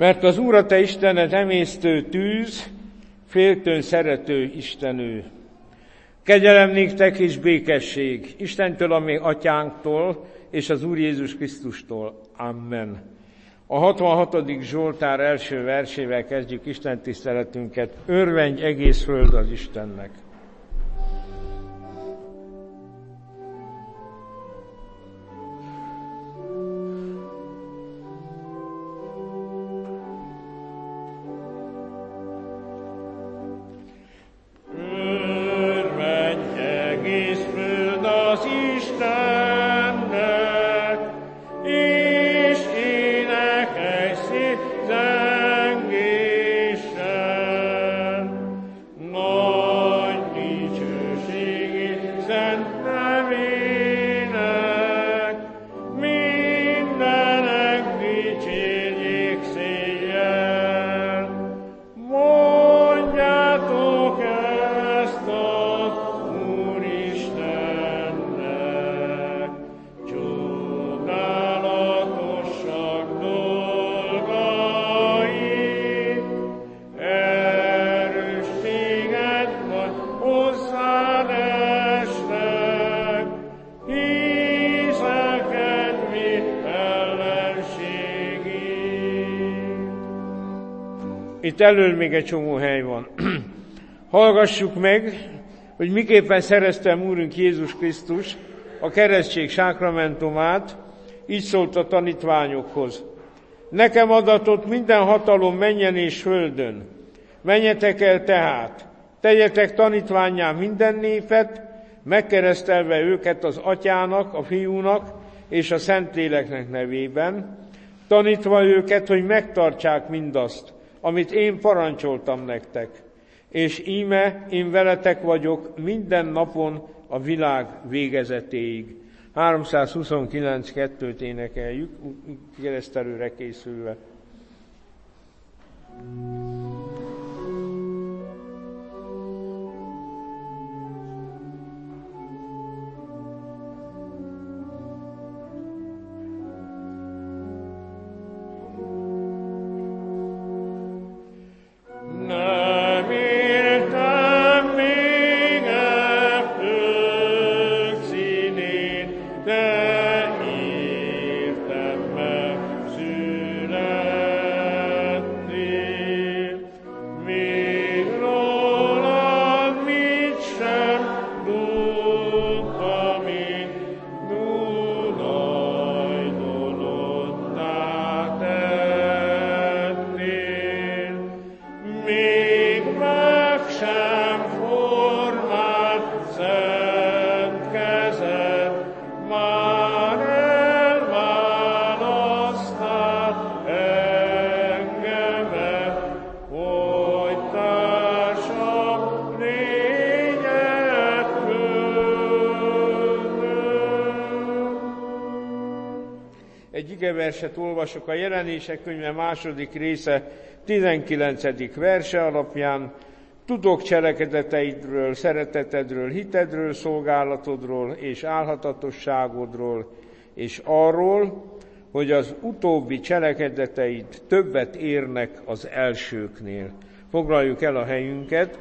Mert az Úr a te Istened emésztő tűz, féltőn szerető Isten ő. Kegyelem néktek és békesség Istentől, a mi atyánktól, és az Úr Jézus Krisztustól. Amen. A 66. Zsoltár első versével kezdjük Isten tiszteletünket. Örvendj egész föld az Istennek. Itt elől még egy csomó hely van. Hallgassuk meg, hogy miképpen szerezte Úrunk Jézus Krisztus a keresztség sákramentumát, így szólt a tanítványokhoz. Nekem adatott minden hatalom mennyen és földön. Menjetek el tehát, tegyetek tanítvánnyá minden népet, megkeresztelve őket az Atyának, a Fiúnak és a Szentléleknek nevében, tanítva őket, hogy megtartsák mindazt, amit én parancsoltam nektek, és íme én veletek vagyok minden napon a világ végezetéig. 329-2-t énekeljük, keresztelőre készülve. Verset olvasok a Jelenések könyve második része 19. verse alapján. Tudok cselekedeteidről, szeretetedről, hitedről, szolgálatodról és álhatatosságodról, és arról, hogy az utóbbi cselekedeteid többet érnek az elsőknél. Foglaljuk el a helyünket.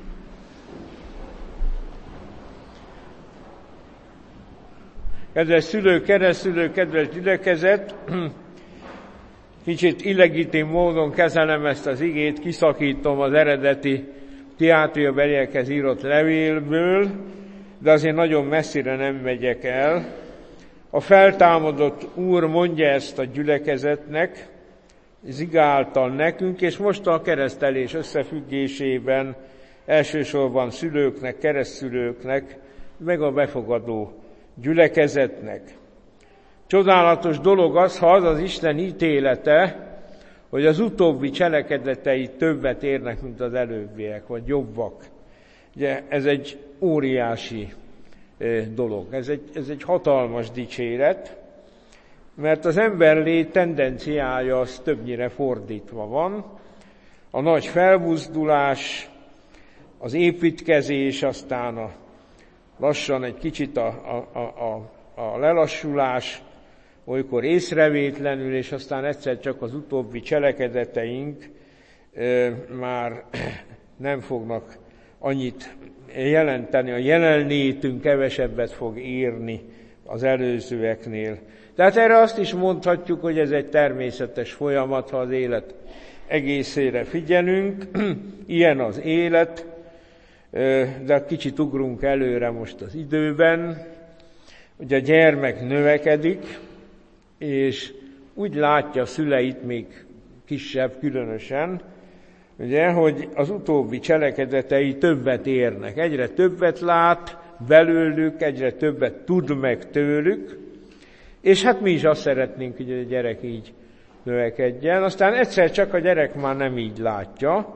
Kedves szülők, keresztülők, kedves gyülekezet, kicsit illegitim módon kezelem ezt az igét, kiszakítom az eredeti Tiátriabeliekhez írott levélből, de azért nagyon messzire nem megyek el. A feltámadott Úr mondja ezt a gyülekezetnek, Zige által nekünk, és most a keresztelés összefüggésében elsősorban szülőknek, keresztszülőknek, meg a befogadó gyülekezetnek. Csodálatos dolog az, ha az az Isten ítélete, hogy az utóbbi cselekedetei többet érnek, mint az előbbiek, vagy jobbak. Ugye ez egy óriási dolog, ez egy hatalmas dicséret, mert az emberlét tendenciája az többnyire fordítva van. A nagy felbuzdulás, az építkezés, aztán lassan egy kicsit a lelassulás, olykor észrevétlenül, és aztán egyszer csak az utóbbi cselekedeteink már nem fognak annyit jelenteni, a jelenlétünk kevesebbet fog érni az előzőeknél. Tehát erre azt is mondhatjuk, hogy ez egy természetes folyamat, ha az élet egészére figyelünk. Ilyen az élet, de kicsit ugrunk előre most az időben. Ugye a gyermek növekedik, és úgy látja a szüleit, még kisebb különösen, ugye, hogy az utóbbi cselekedetei többet érnek. Egyre többet lát belőlük, egyre többet tud meg tőlük, és hát mi is azt szeretnénk, hogy a gyerek így növekedjen. Aztán egyszer csak a gyerek már nem így látja.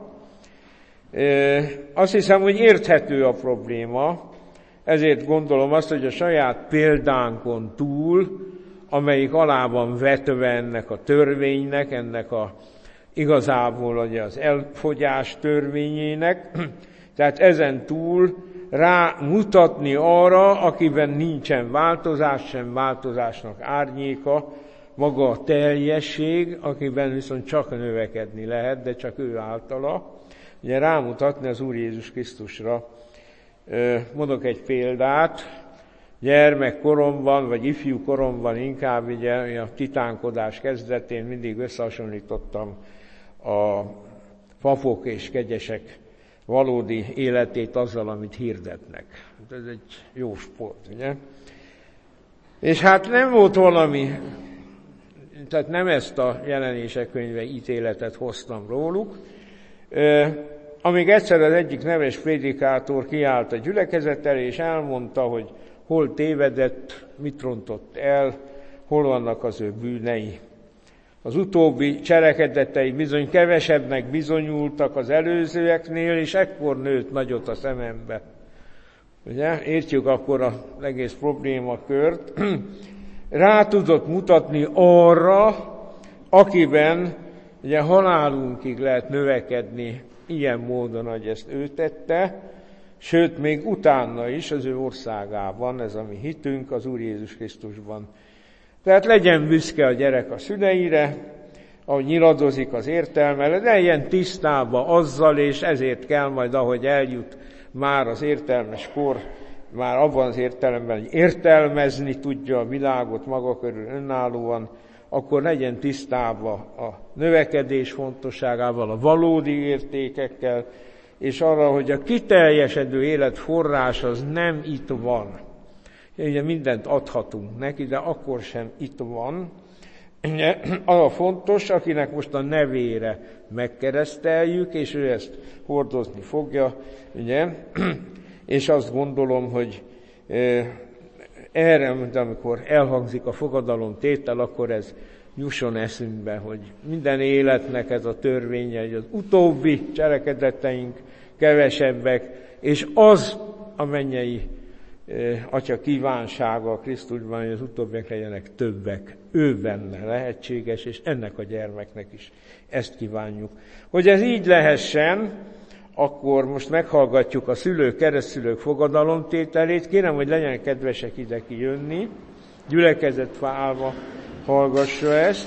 Azt hiszem, hogy érthető a probléma, ezért gondolom azt, hogy a saját példánkon túl, amelyik alá van vetve ennek a törvénynek, ennek a igazából ugye az elfogyás törvényének, tehát ezen túl rámutatni arra, akiben nincsen változás, sem változásnak árnyéka, maga a teljesség, akiben viszont csak növekedni lehet, de csak ő általa. Ugye rámutatni az Úr Jézus Krisztusra. Mondok egy példát, gyermekkoromban, vagy ifjú koromban inkább ugye, a titánkodás kezdetén mindig összehasonlítottam a papok és kegyesek valódi életét azzal, amit hirdetnek. Ez egy jó sport, ugye? És hát nem volt valami, tehát nem ezt a Jelenések könyve ítéletet hoztam róluk, amíg egyszer az egyik neves prédikátor kiállt a gyülekezet elé, és elmondta, hogy hol tévedett, mit rontott el, hol vannak az ő bűnei. Az utóbbi cselekedetei bizony kevesebbnek bizonyultak az előzőeknél, és ekkor nőtt nagyot a szemembe. Ugye? Értjük akkor az egész problémakört. Rá tudott mutatni arra, akiben ugye halálunkig lehet növekedni ilyen módon, hogy ezt ő tette, sőt, még utána is az ő országában, ez a mi hitünk az Úr Jézus Krisztusban. Tehát legyen büszke a gyerek a szüleire, ahogy nyiladozik az értelme, legyen tisztába azzal, és ezért kell majd, ahogy eljut már az értelmes kor, már abban az értelemben, hogy értelmezni tudja a világot maga körül önállóan, akkor legyen tisztába a növekedés fontosságával, a valódi értékekkel, és arra, hogy a kiteljesedő élet forrás az nem itt van. Ugye mindent adhatunk neki, de akkor sem itt van. Ugye, az a fontos, akinek most a nevére megkereszteljük, és ő ezt hordozni fogja, ugye? És azt gondolom, hogy erre, amikor elhangzik a fogadalomtétel, akkor ez jusson eszünkbe, hogy minden életnek ez a törvénye, hogy az utóbbi cselekedeteink kevesebbek, és az a mennyei Atya kívánsága a Krisztusban, hogy az utóbbiak legyenek többek. Ő benne lehetséges, és ennek a gyermeknek is ezt kívánjuk. Hogy ez így lehessen, akkor most meghallgatjuk a szülők, keresztszülők fogadalomtételét. Kérem, hogy legyenek kedvesek ide kijönni, gyülekezetbe állva hallgassa ezt.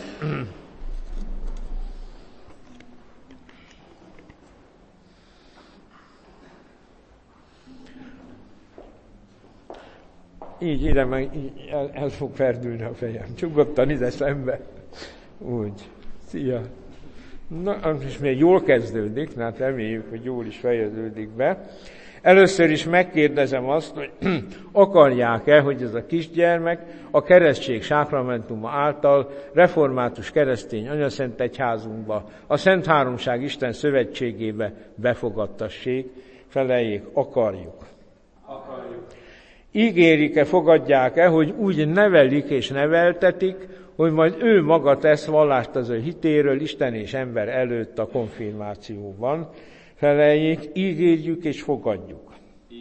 Így ide meg el fog ferdülni a fejem. Csugodtan ide szembe. Úgy. Szia. Na, és még jól kezdődik, hát reméljük, hogy jól is fejeződik be. Először is megkérdezem azt, hogy akarják-e, hogy ez a kisgyermek a keresztség sákramentuma által református keresztény anyaszent egyházunkba, a Szent Háromság Isten szövetségébe befogadtassék, feleljék, akarjuk. Ígérik-e, fogadják-e, hogy úgy nevelik és neveltetik, hogy majd ő maga tesz vallást az ő hitéről Isten és ember előtt a konfirmációban. Feleljék, ígérjük és fogadjuk.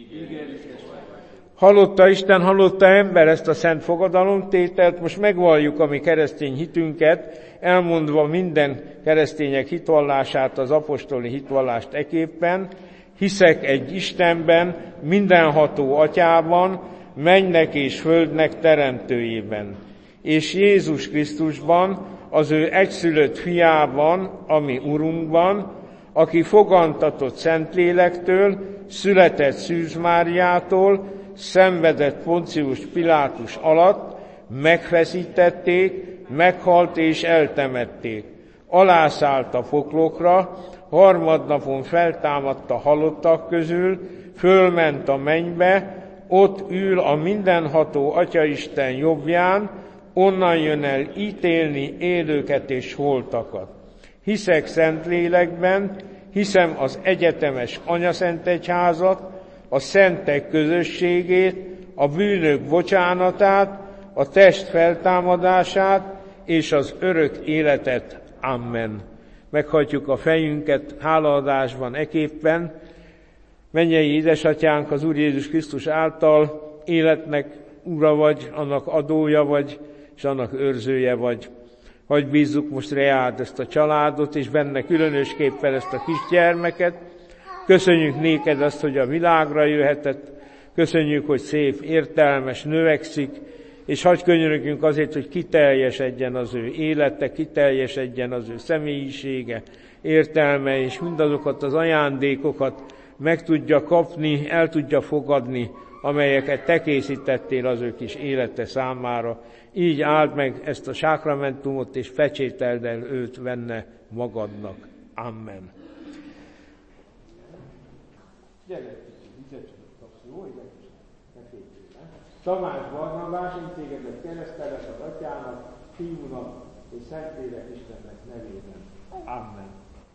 Hallotta Isten, hallotta ember ezt a szent fogadalomtételt, most megvalljuk a mi keresztény hitünket, elmondva minden keresztények hitvallását, az apostoli hitvallást eképpen. Hiszek egy Istenben, mindenható Atyában, mennynek és földnek teremtőjében. és Jézus Krisztusban, az ő egyszülött fiában, ami Urunkban, aki fogantatott Szentlélektől, született Szűz Máriától, szenvedett Poncius Pilátus alatt, megfeszítették, meghalt és eltemették. Alászállt a poklokra, harmadnapon feltámadt a halottak közül, fölment a mennybe, ott ül a mindenható Atyaisten jobbján, onnan jön el ítélni élőket és holtakat. Hiszek Szentlélekben, hiszem az egyetemes anyaszentegyházat, a szentek közösségét, a bűnök bocsánatát, a test feltámadását és az örök életet. Amen. Meghajtjuk a fejünket hálaadásban eképpen. Mennyei édesatyánk, az Úr Jézus Krisztus által életnek ura vagy, annak adója vagy, és annak őrzője vagy. Hadd bízzuk most reád ezt a családot, és benne különösképpen ezt a kisgyermeket. Köszönjük néked azt, hogy a világra jöhetett. Köszönjük, hogy szép, értelmes, növekszik, és hadd könyörögjünk azért, hogy kiteljesedjen az ő élete, kiteljesedjen az ő személyisége, értelme, és mindazokat az ajándékokat meg tudja kapni, el tudja fogadni, amelyeket te készítettél az ő kis élete számára. Így áld meg ezt a sákramentumot, és pecsételd el őt benne magadnak. Amen. Tamás Barnabás, én tégedet keresztelek az Atyának, Fiúnak és Szentlélek Istennek nevében. Amen.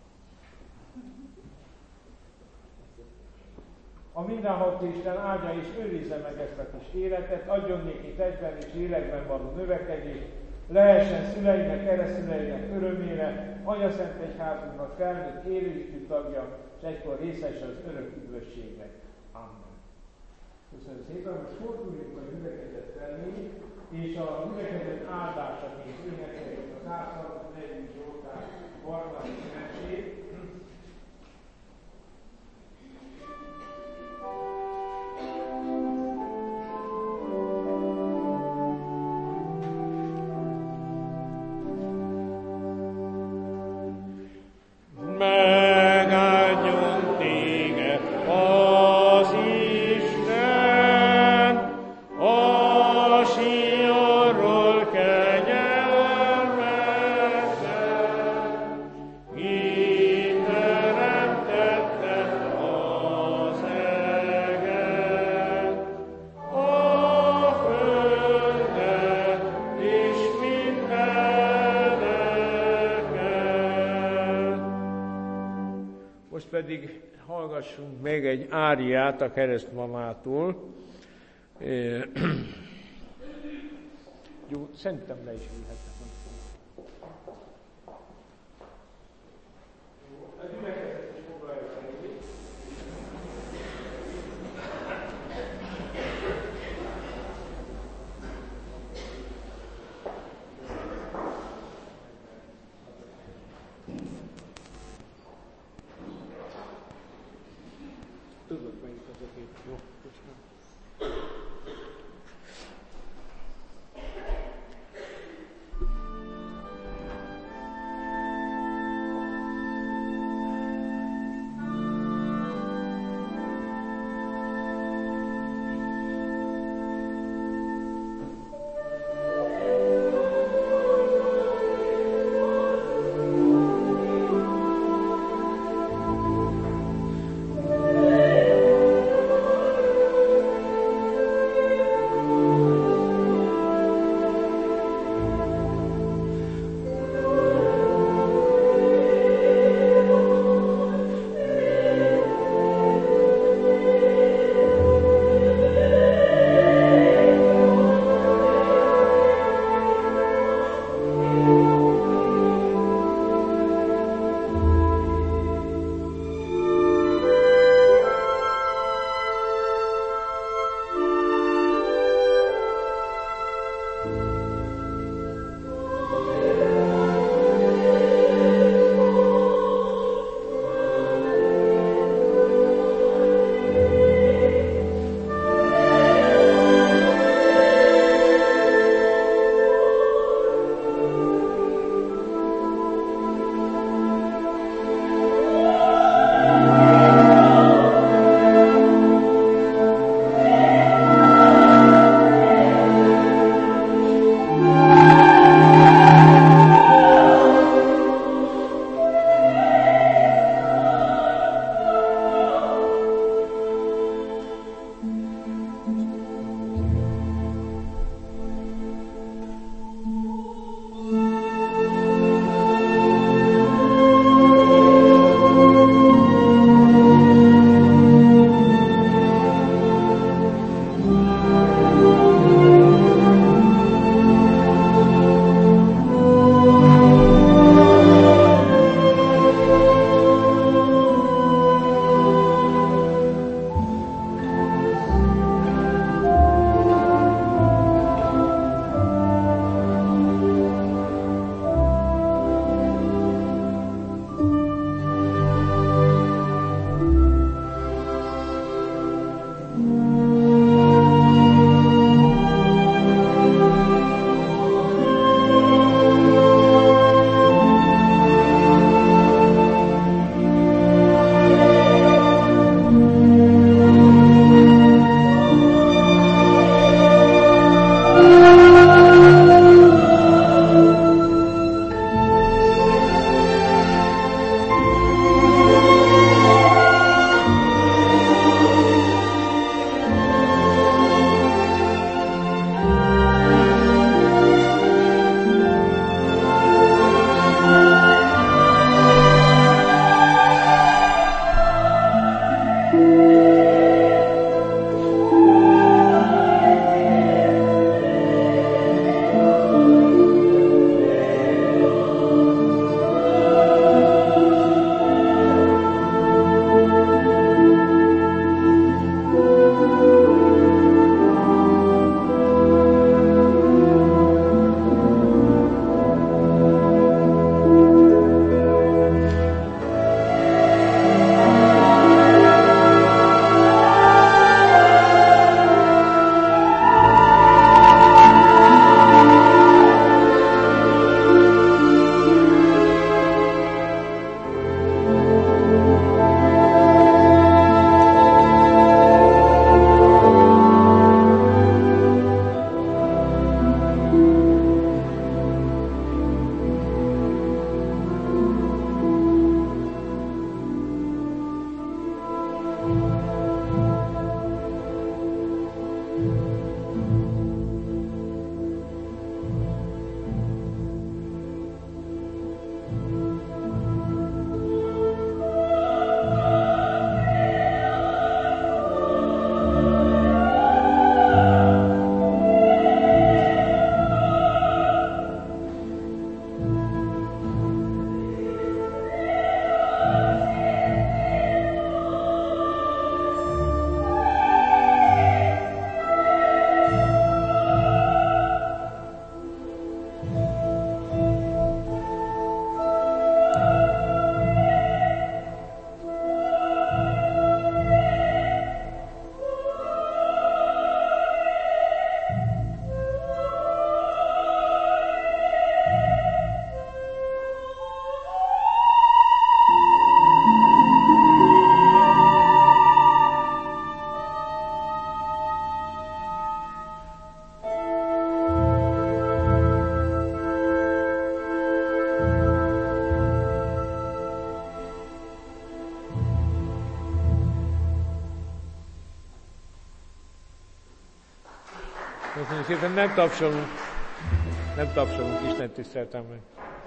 A mindenható Isten áldja és őrizze meg ezt a kis életet, adjon néki testben és lélekben való növekedést, lehessen szüleinek, keresztszüleinek örömére, Anyaszentegyházunknak felnőtt élőistű tagja, és egykor részes az örök üdvösségnek. Amen. Köszönöm szépen, most forduljunk a gyülekezet felé, és a gyülekezet áldásaként énekeljük az 134. Zsoltár harmadik versét. Pedig hallgassunk még egy áriát a Keresztmamától. Jó, szerintem le is ülhetek. Köszönjük szépen, nem tapsolunk, Isten tiszteltem meg.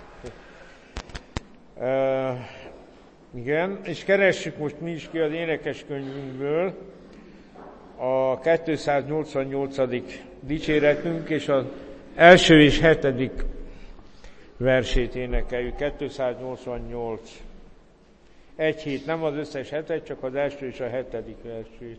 Igen, és keressük most mi is ki az énekeskönyvünkből a 288. dicséretünk, és az első és 7. versét énekeljük, 288. 1-7, nem az összes 7, csak az első és a 7. versét.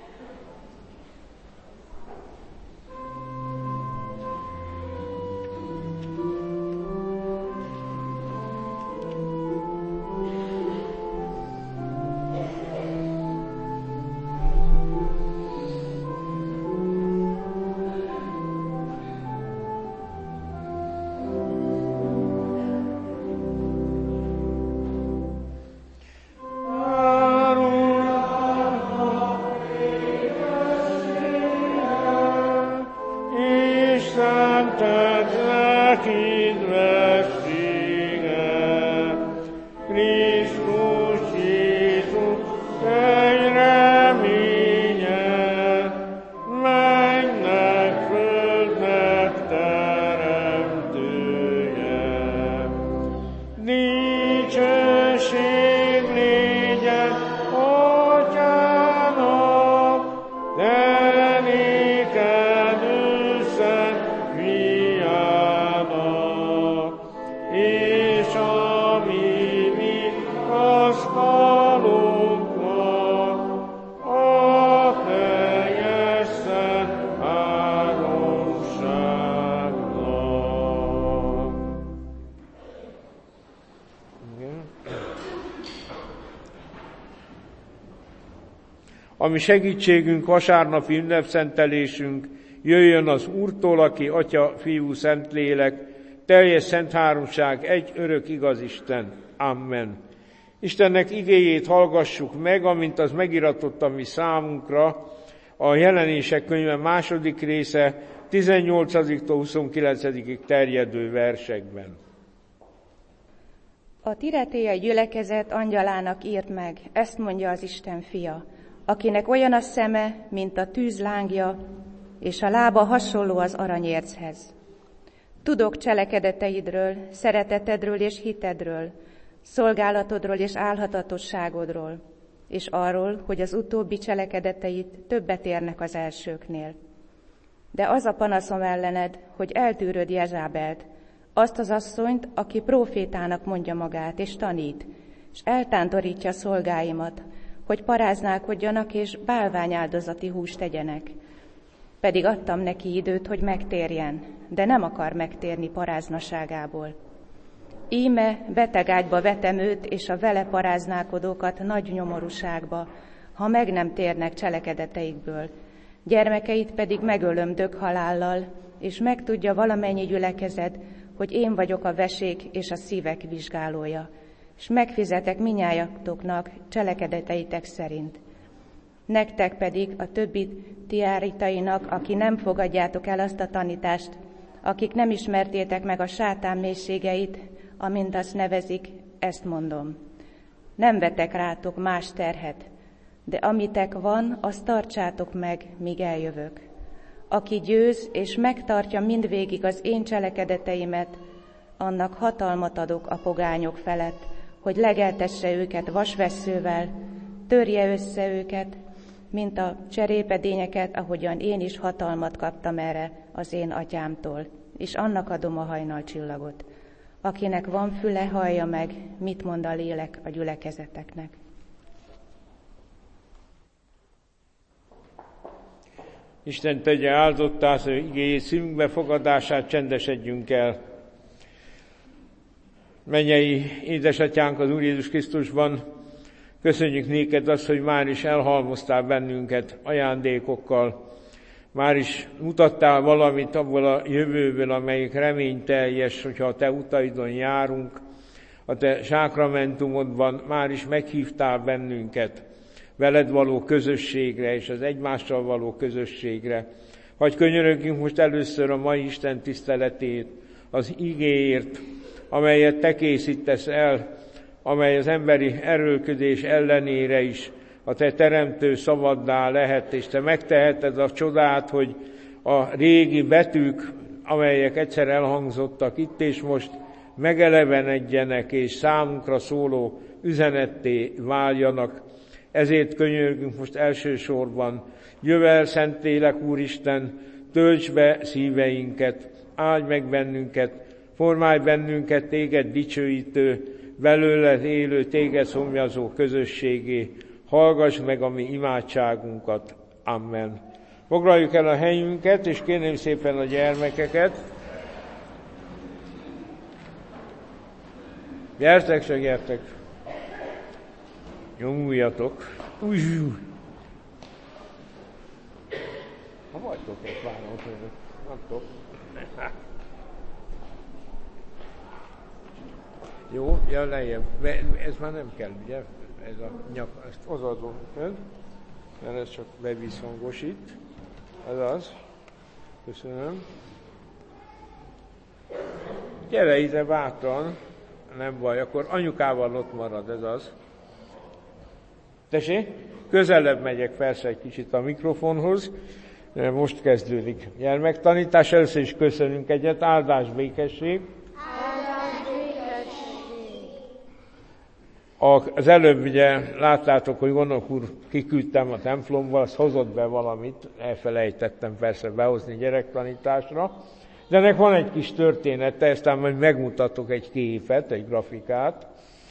Ami segítségünk, vasárnapi ünnepszentelésünk, jöjjön az Úrtól, aki Atya, Fiú, Szentlélek, teljes szent háromság, egy örök igaz Isten. Amen. Istennek igéjét hallgassuk meg, amint az megiratott a mi számunkra, a Jelenések könyve 2. része, 18-tól 29-ig terjedő versekben. A tiretéai gyülekezet angyalának írt meg, ezt mondja az Isten fia, akinek olyan a szeme, mint a tűz lángja, és a lába hasonló az aranyérchez. Tudok cselekedeteidről, szeretetedről és hitedről, szolgálatodról és álhatatosságodról, és arról, hogy az utóbbi cselekedeteid többet érnek az elsőknél. De az a panaszom ellened, hogy eltűröd Jezsábelt, azt az asszonyt, aki prófétának mondja magát, és tanít, és eltántorítja szolgáimat, hogy paráználkodjanak és bálványáldozati húst tegyenek. Pedig adtam neki időt, hogy megtérjen, de nem akar megtérni paráznaságából. Íme betegágyba vetem őt és a vele paráználkodókat nagy nyomorúságba, ha meg nem térnek cselekedeteikből. Gyermekeit pedig megölöm döghalállal, és megtudja valamennyi gyülekezet, hogy én vagyok a vesék és a szívek vizsgálója, és megfizetek minnyájatoknak cselekedeteitek szerint. Nektek pedig a többi tiáritainak, aki nem fogadjátok el azt a tanítást, akik nem ismertétek meg a sátán mélységeit, amint azt nevezik, ezt mondom. Nem vetek rátok más terhet, de amitek van, azt tartsátok meg, míg eljövök. Aki győz és megtartja mindvégig az én cselekedeteimet, annak hatalmat adok a pogányok felett, hogy legeltesse őket vasvesszővel, törje össze őket, mint a cserépedényeket, ahogyan én is hatalmat kaptam erre az én atyámtól, és annak adom a hajnalcsillagot. Akinek van füle, hallja meg, mit mond a lélek a gyülekezeteknek. Isten tegye áldottá az igéjét szívünkbe fogadását, csendesedjünk el. Mennyei édesatyánk az Úr Jézus Krisztusban, köszönjük néked azt, hogy már is elhalmoztál bennünket ajándékokkal, már is mutattál valamit abból a jövőből, amelyik reményteljes, hogyha a te utaidon járunk, a te sákramentumodban már is meghívtál bennünket veled való közösségre és az egymással való közösségre. Hagy könyörögjünk most először a mai Isten tiszteletét, az igéért, amelyet te készítesz el, amely az emberi erőlködés ellenére is a te teremtő szavaddá lehet, és te megteheted a csodát, hogy a régi betűk, amelyek egyszer elhangzottak itt és most, megelevenedjenek és számunkra szóló üzenetté váljanak. Ezért könyörgünk most elsősorban, jövel, Szentlélek Úristen, tölts be szíveinket, áldj meg bennünket, formálj bennünket téged dicsőítő, belőled élő, téged szomjazó közösségé, hallgass meg a mi imádságunkat. Amen. Foglaljuk el a helyünket, és kérném szépen a gyermekeket. Gyertek, se gyertek! Nyomuljatok! Ha vagytok egy várom, vagytok. Jó, jön lejjebb. Ez már nem kell, ugye? Ez a nyak, ezt hozadom föl, mert ez csak bevízhangosít. Ez az. Köszönöm. Gyere ide bátran, nem baj, akkor anyukával ott marad, ez az. Tessék? Közelebb megyek persze egy kicsit a mikrofonhoz. Most kezdődik gyermektanítás. Először is köszönünk egyet. Áldás, békesség. Az előbb ugye láttátok, hogy Gondok úr kiküldtem a templomba, azt hozott be valamit, elfelejtettem persze behozni gyerektanításra, de ennek van egy kis története, aztán majd megmutatok egy képet, egy grafikát.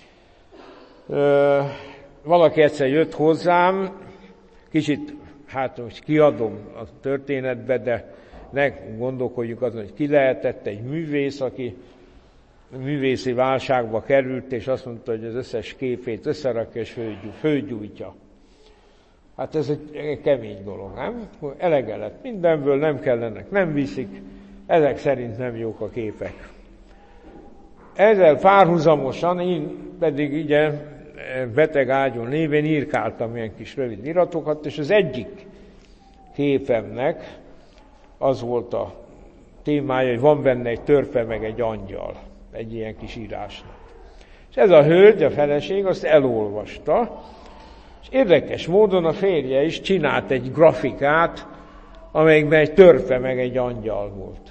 Valaki egyszer jött hozzám, kicsit, hát most kiadom a történetbe, de ne gondolkodjuk azon, hogy ki lehetett egy művész, aki művészi válságba került, és azt mondta, hogy az összes képét összerakja és fölgyújtja. Hát ez egy kemény dolog, nem? Elege lett mindenből, nem kellenek, nem viszik, ezek szerint nem jók a képek. Ezzel párhuzamosan én pedig ugye beteg ágyon lévén írkáltam ilyen kis rövid iratokat, és az egyik képemnek az volt a témája, hogy van benne egy törpe meg egy angyal, egy ilyen kis írásnak. És ez a hölgy, a feleség, azt elolvasta, és érdekes módon a férje is csinált egy grafikát, amelyikben egy törpe meg egy angyal volt.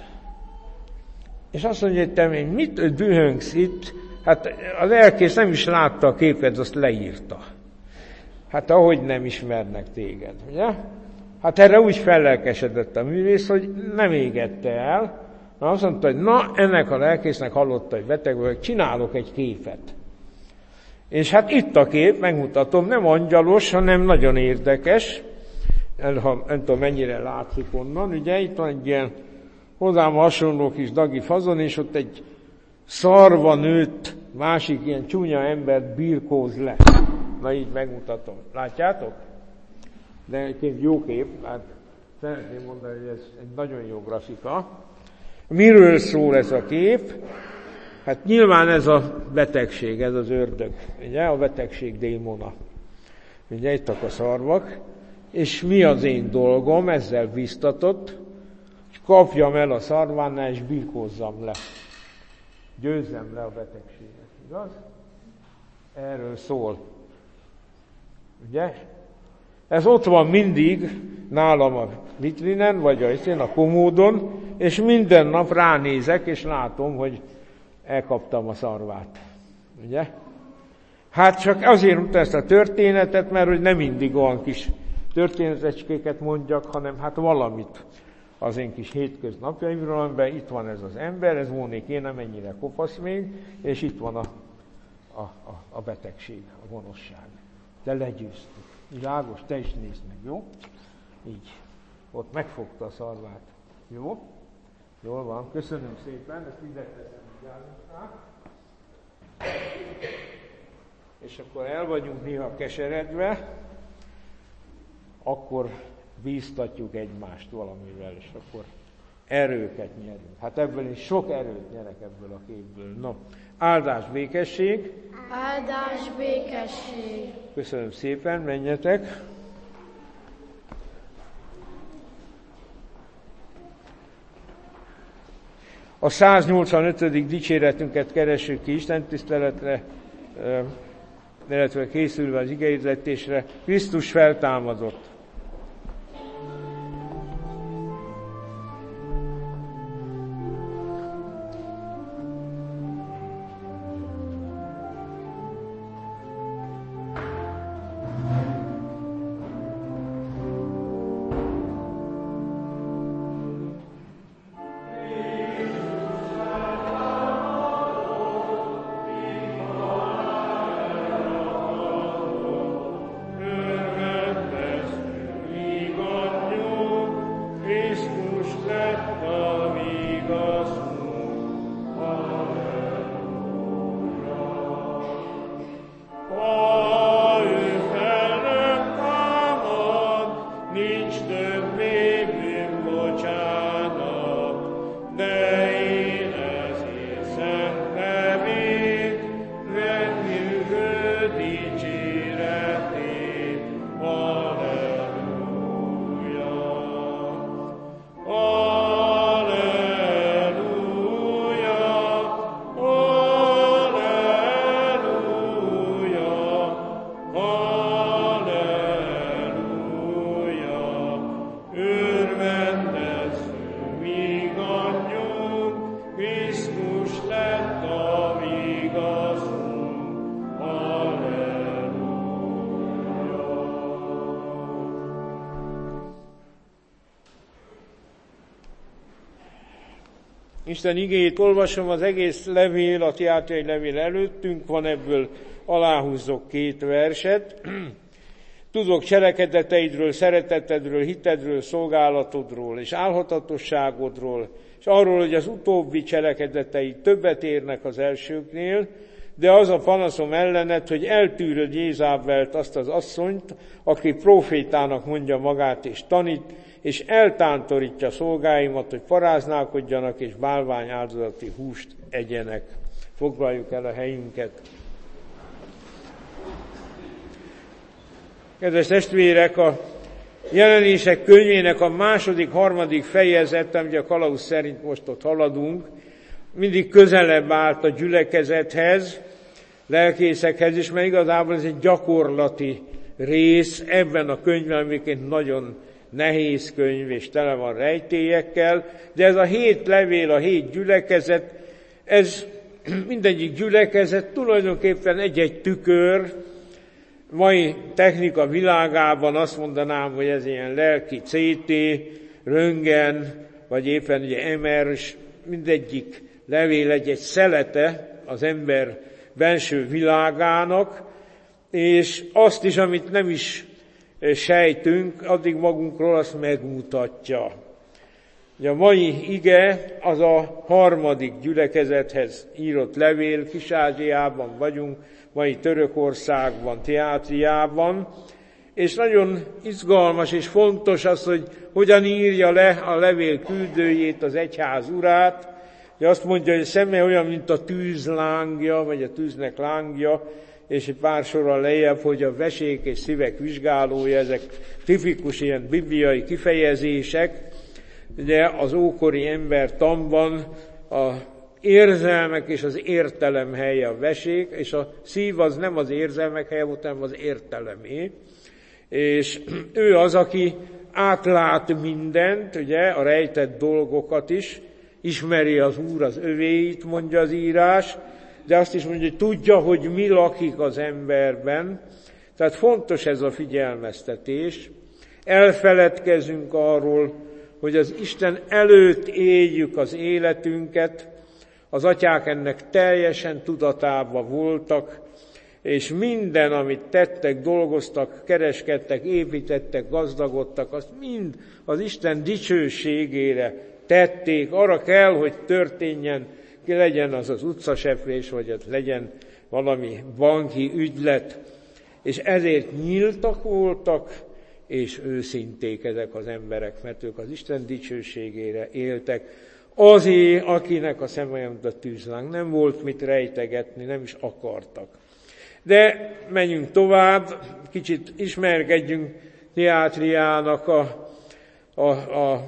És azt mondja, hogy te még mit dühöngsz itt? Hát az elkész nem is látta a képet, azt leírta. Hát ahogy nem ismernek téged, ugye? Hát erre úgy fellelkesedett a művész, hogy nem égette el. Na, azt mondta, hogy na, ennek a lelkésznek hallotta, hogy beteg vagyok, csinálok egy képet. És hát itt a kép, megmutatom, nem angyalos, hanem nagyon érdekes. Nem tudom, mennyire látszik onnan. Ugye itt van egy ilyen hozzám hasonló kis dagi fazon, és ott egy szarva nőtt, másik ilyen csúnya embert birkóz le. Na így megmutatom. Látjátok? De egyébként jó kép, hát szeretném mondani, hogy ez egy nagyon jó grafika. Miről szól ez a kép? Hát nyilván ez a betegség, ez az ördög, ugye, a betegség démona. Ugye itt a szarvak, és mi az én dolgom, ezzel biztatott, hogy kapjam el a szarvánál, és birkózzam le. Győzzem le a betegséget, igaz? Erről szól. Ugye? Ez ott van mindig nálam a vitrinen, vagy a komódon, és minden nap ránézek, és látom, hogy elkaptam a szarvát. Ugye? Hát csak azért mondta ezt a történetet, mert hogy nem mindig olyan kis történetecskéket mondjak, hanem hát valamit az én kis hétköznapjaimról, amiben itt van ez az ember, ez volnék én, nem ennyire kopasz még, és itt van a betegség, a gonoszság. De legyőztük. Világos, te is nézd meg, jó? Így. Ott megfogta a szarvát. Jó? Jól van, köszönöm szépen, ezt ide teszem vigyázatnál. És akkor el vagyunk néha keseredve, akkor bíztatjuk egymást valamivel, és akkor erőket nyerünk. Hát ebből is sok erőt nyerek ebből a képből. No, áldás, békesség. Áldás, békesség. Köszönöm szépen, menjetek. A 185. dicséretünket keressük ki istentiszteletre, illetve készülve az igehirdetésre. Krisztus feltámadott. Isten igéjét olvasom, az egész levél, a Tiátriai levél előttünk van, ebből aláhúzzok 2 verset. Tudok cselekedeteidről, szeretetedről, hitedről, szolgálatodról és álhatatosságodról, és arról, hogy az utóbbi cselekedeteid többet érnek az elsőknél, de az a panaszom ellened, hogy eltűröd Jézábelt, azt az asszonyt, aki profétának mondja magát és tanít, és eltántorítja szolgáimat, hogy paráználkodjanak és bálvány áldozati húst egyenek. Foglaljuk el a helyünket. Kedves testvérek, a Jelenések könyvének a 2.-3. fejezet, ugye a kalauz szerint most ott haladunk, mindig közelebb állt a gyülekezethez, lelkészekhez is, mert igazából ez egy gyakorlati rész ebben a könyvben, amikként nagyon nehéz könyv, és tele van rejtélyekkel, de ez a 7 levél, a 7 gyülekezet, ez mindegyik gyülekezet tulajdonképpen egy-egy tükör. Mai technika világában azt mondanám, hogy ez ilyen lelki CT, röntgen, vagy éppen ugye MR, és mindegyik levél egy szelete az ember benső világának, és azt is, amit nem is sejtünk, addig magunkról azt megmutatja. Ugye a mai ige az a 3. gyülekezethez írott levél, Kis-Ázsiában vagyunk, mai Törökországban, Tiátriában, és nagyon izgalmas és fontos az, hogy hogyan írja le a levél küldőjét, az egyház urát. Ugye azt mondja, hogy a szeme olyan, mint a tűz lángja, vagy a tűznek lángja, és egy pár sorral lejjebb, hogy a vesék és szívek vizsgálója, ezek tipikus ilyen bibliai kifejezések. Ugye az ókori embertanban a érzelmek és az értelem helye a vesék, és a szív az nem az érzelmek helye volt, hanem az értelemé. És ő az, aki átlát mindent, ugye, a rejtett dolgokat is, ismeri az Úr az övéit, mondja az írás, de azt is mondja, hogy tudja, hogy mi lakik az emberben. Tehát fontos ez a figyelmeztetés. Elfeledkezünk arról, hogy az Isten előtt éljük az életünket, az atyák ennek teljesen tudatában voltak, és minden, amit tettek, dolgoztak, kereskedtek, építettek, gazdagodtak, azt mind az Isten dicsőségére tették. Arra kell, hogy történjen, legyen az az utcaseprés, vagy legyen valami banki ügylet, és ezért nyíltak voltak, és őszinték ezek az emberek, mert ők az Isten dicsőségére éltek. Azért, akinek a szeme olyan, mint a tűzláng, nem volt mit rejtegetni, nem is akartak. De menjünk tovább, kicsit ismerkedjünk Teátriának a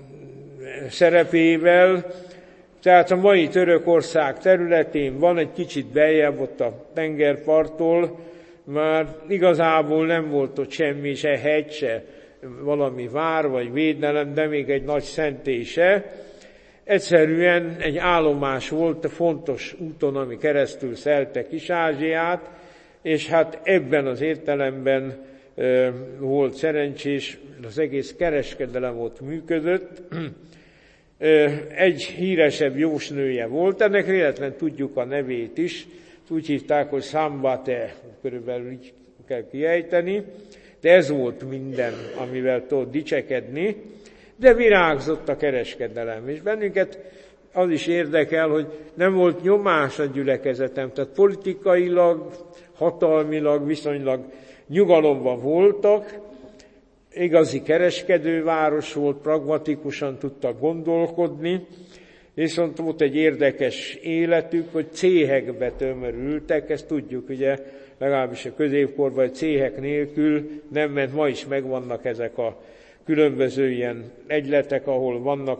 szerepével. Tehát a mai Törökország területén van egy kicsit beljebb ott a tengerparttól, már igazából nem volt ott semmi, se hegy, se valami vár vagy védelem, de még egy nagy szentély se. Egyszerűen egy állomás volt, fontos úton, ami keresztül szelte Kis-Ázsiát, és hát ebben az értelemben volt szerencsés, az egész kereskedelem ott működött. Egy híresebb jósnője volt, ennek véletlen tudjuk a nevét is, úgy hívták, hogy Szambate, körülbelül így kell kiejteni, de ez volt minden, amivel tudott dicsekedni, de virágzott a kereskedelem, és bennünket az is érdekel, hogy nem volt nyomás a gyülekezetem, tehát politikailag, hatalmilag viszonylag nyugalomban voltak, igazi kereskedőváros volt, pragmatikusan tudtak gondolkodni, viszont volt egy érdekes életük, hogy céhekbe tömörültek, ezt tudjuk, ugye, legalábbis a középkorban, hogy céhek nélkül nem ment, ma is megvannak ezek a különböző ilyen egyletek, ahol vannak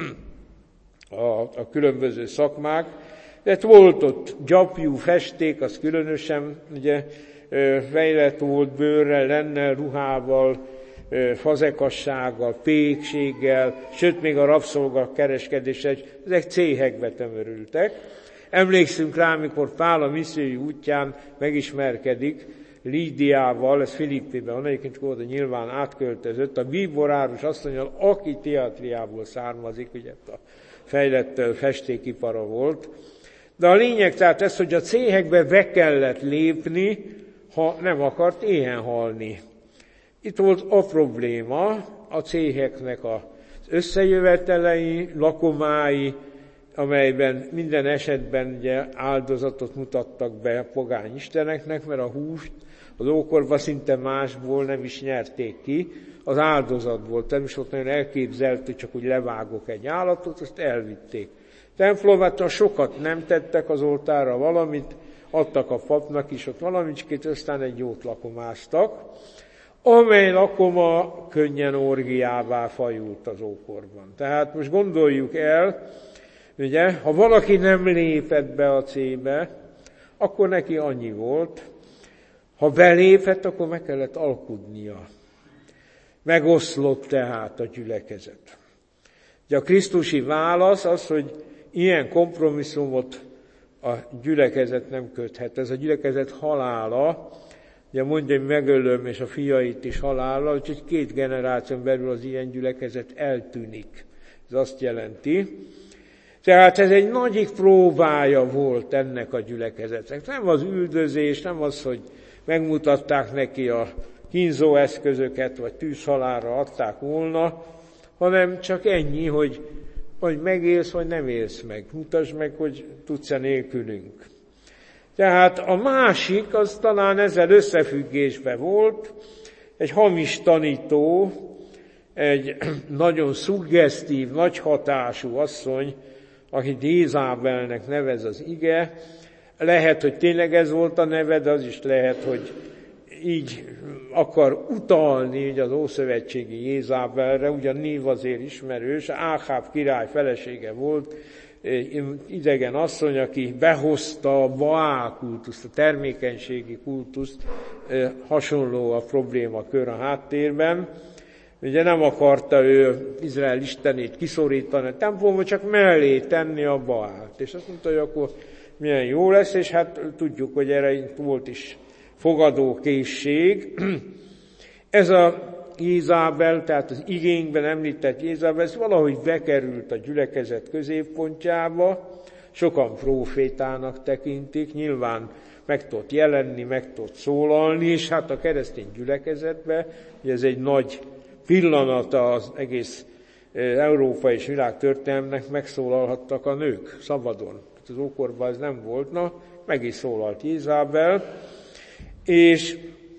a különböző szakmák. De volt ott gyapjú, festék, az különösen, ugye, fejlett volt bőrrel, lennel, ruhával, fazekassággal, pékséggel, sőt még a rabszolgakereskedéssel, ezek céhekbe tömörültek. Emlékszünk rá, amikor Pál a missziói útján megismerkedik Lídiával, ez Filippében van, egyébként oda nyilván átköltözött, a bíborárus asszonnyal, aki Teátriából származik, ugye a fejlett festékipara volt. De a lényeg tehát ez, hogy a céhekbe be kellett lépni, ha nem akart éhen halni. Itt volt a probléma, a céheknek az összejövetelei, lakomái, amelyben minden esetben ugye áldozatot mutattak be a pogány isteneknek, mert a húst az ókorban szinte másból nem is nyerték ki, az áldozat volt, nem is volt nagyon elképzelt, hogy csak úgy levágok egy állatot, azt elvitték. Templomban sokat nem tettek az oltárra valamit, adtak a papnak is ott valamicskét, aztán egy jót lakomáztak, amely lakoma könnyen orgiává fajult az ókorban. Tehát most gondoljuk el, ugye, ha valaki nem lépett be a cébe, akkor neki annyi volt, ha belépett, akkor meg kellett alkudnia. Megoszlott tehát a gyülekezet. Ugye a krisztusi válasz az, hogy ilyen kompromisszumot a gyülekezet nem köthet. Ez a gyülekezet halála, ugye mondja, hogy megölöm, és a fiait is halála, úgyhogy 2 generáción belül az ilyen gyülekezet eltűnik. Ez azt jelenti. Tehát ez egy nagyik próbája volt ennek a gyülekezetnek. Nem az üldözés, nem az, hogy megmutatták neki a kínzó eszközöket, vagy tűzhalálra adták volna, hanem csak ennyi, hogy vagy megélsz, vagy nem élsz meg. Mutasd meg, hogy tudsz-e nélkülünk. Tehát a másik, az talán ezzel összefüggésben volt, egy hamis tanító, egy nagyon szuggesztív, nagy hatású asszony, akit Jézábelnek nevez az ige. Lehet, hogy tényleg ez volt a neve, de az is lehet, hogy így akar utalni ugye az ószövetségi Jézábelre, ugyan név azért ismerős, Áháb király felesége volt, idegen asszony, aki behozta a Baál kultuszt, a termékenységi kultuszt, hasonló a problémakör a háttérben. Ugye nem akarta ő Izrael istenét kiszorítani a templomba, csak mellé tenni a Baált. És azt mondta, hogy akkor milyen jó lesz, és hát tudjuk, hogy erre volt is fogadókészség. Ez a Jézábel, tehát az igényben említett Jézábel, ez valahogy bekerült a gyülekezet középpontjába, sokan prófétának tekintik, nyilván meg tudott jelenni, meg tudott szólalni, és hát a keresztény gyülekezetben, ugye ez egy nagy pillanata az egész Európa és világ történelmnek, megszólalhattak a nők szabadon. Az ókorban ez nem volt, na, meg is szólalt Jézábel, és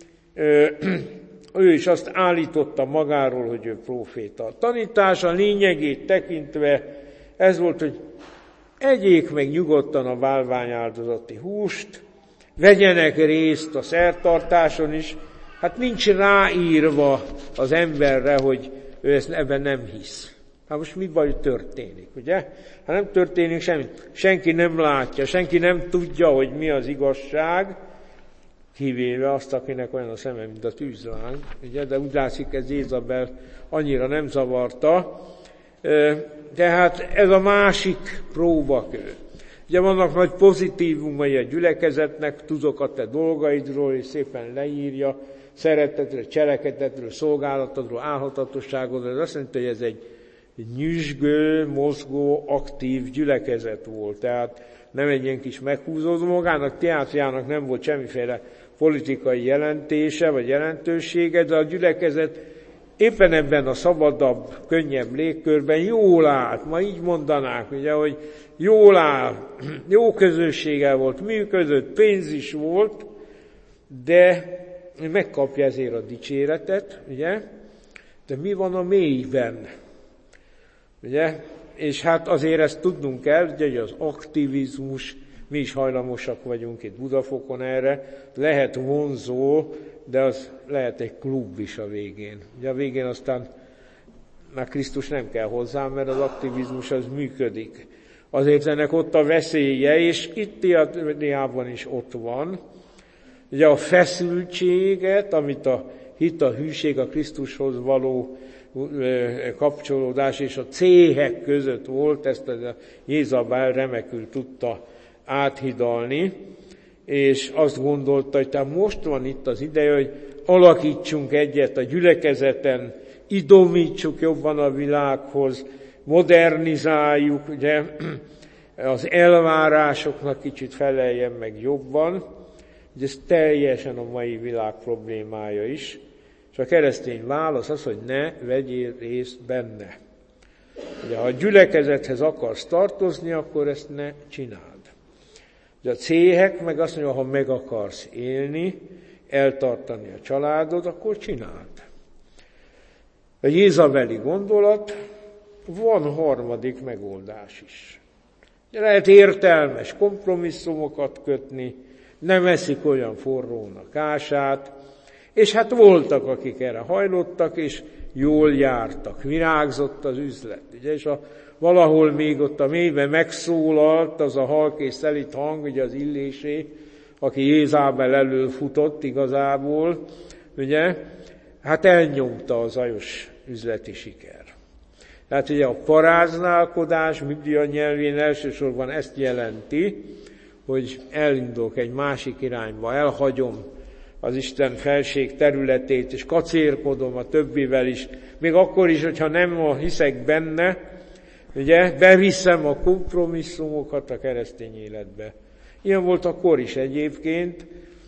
ő is azt állította magáról, hogy ő próféta. A tanítása lényegét tekintve ez volt, hogy egyék meg nyugodtan a bálványáldozati húst, vegyenek részt a szertartáson is. Hát nincs ráírva az emberre, hogy ő ebben nem hisz. Hát most mi baj történik, ugye? Hát nem történik semmi. Senki nem látja, senki nem tudja, hogy mi az igazság, kivéve azt, akinek olyan a szeme, mint a tűzláng, ugye? De úgy látszik, ez Jézabel annyira nem zavarta. Tehát ez a másik próbakő. Ugye vannak nagy pozitívumai a gyülekezetnek, tudok a te dolgaidról, és szépen leírja, szeretetről, cselekedetről, szolgálatodról, álhatatosságodról. Ez azt mondta, hogy ez egy nyüzsgő, mozgó, aktív gyülekezet volt. Tehát nem egy ilyen kis meghúzódó, magának, teátriának nem volt semmiféle politikai jelentése vagy jelentősége, de a gyülekezet éppen ebben a szabadabb, könnyebb légkörben jól állt. Ma így mondanák, ugye, hogy jól áll, jó közössége volt, működött, pénz is volt, de megkapja ezért a dicséretet, ugye? De mi van a mélyben? Ugye? És hát azért ezt tudnunk kell, ugye, hogy az aktivizmus, mi is hajlamosak vagyunk itt Budafokon erre, lehet vonzó, de az lehet egy klub is a végén. Ugye a végén aztán már Krisztus nem kell hozzá, mert az aktivizmus az működik. Azért ennek ott a veszélye, és itt Teátriában is ott van. Ugye a feszültséget, amit a hit, a hűség, a Krisztushoz való kapcsolódás és a céhek között volt, ezt a Jézabel remekül tudta áthidalni, és azt gondolta, hogy tehát most van itt az ideje, hogy alakítsunk egyet a gyülekezeten, idomítsuk jobban a világhoz, modernizáljuk, ugye, az elvárásoknak kicsit feleljen meg jobban, ugye ez teljesen a mai világ problémája is, és a keresztény válasz az, hogy ne vegyél részt benne. Ugye, ha a gyülekezethez akarsz tartozni, akkor ezt ne csináld. Ugye a céhek meg azt mondja, ha meg akarsz élni, eltartani a családod, akkor csináld. A jézabeli gondolat, van harmadik megoldás is. Ugye lehet értelmes kompromisszumokat kötni, nem eszik olyan forrónak ását, és hát voltak, akik erre hajlottak, és jól jártak, virágzott az üzlet. Ugye, és valahol még ott a mélyben megszólalt az a halk és szelit hang, ugye az Illésé, aki Jézábel elől futott igazából, ugye, hát elnyomta a zajos üzleti siker. Tehát ugye a paráználkodás Biblia nyelvén elsősorban ezt jelenti, hogy elindulok egy másik irányba, elhagyom az Isten felség területét, és kacérkodom a többivel is, még akkor is, hogyha nem hiszek benne, ugye, beviszem a kompromisszumokat a keresztény életbe. Ilyen volt akkor is egyébként,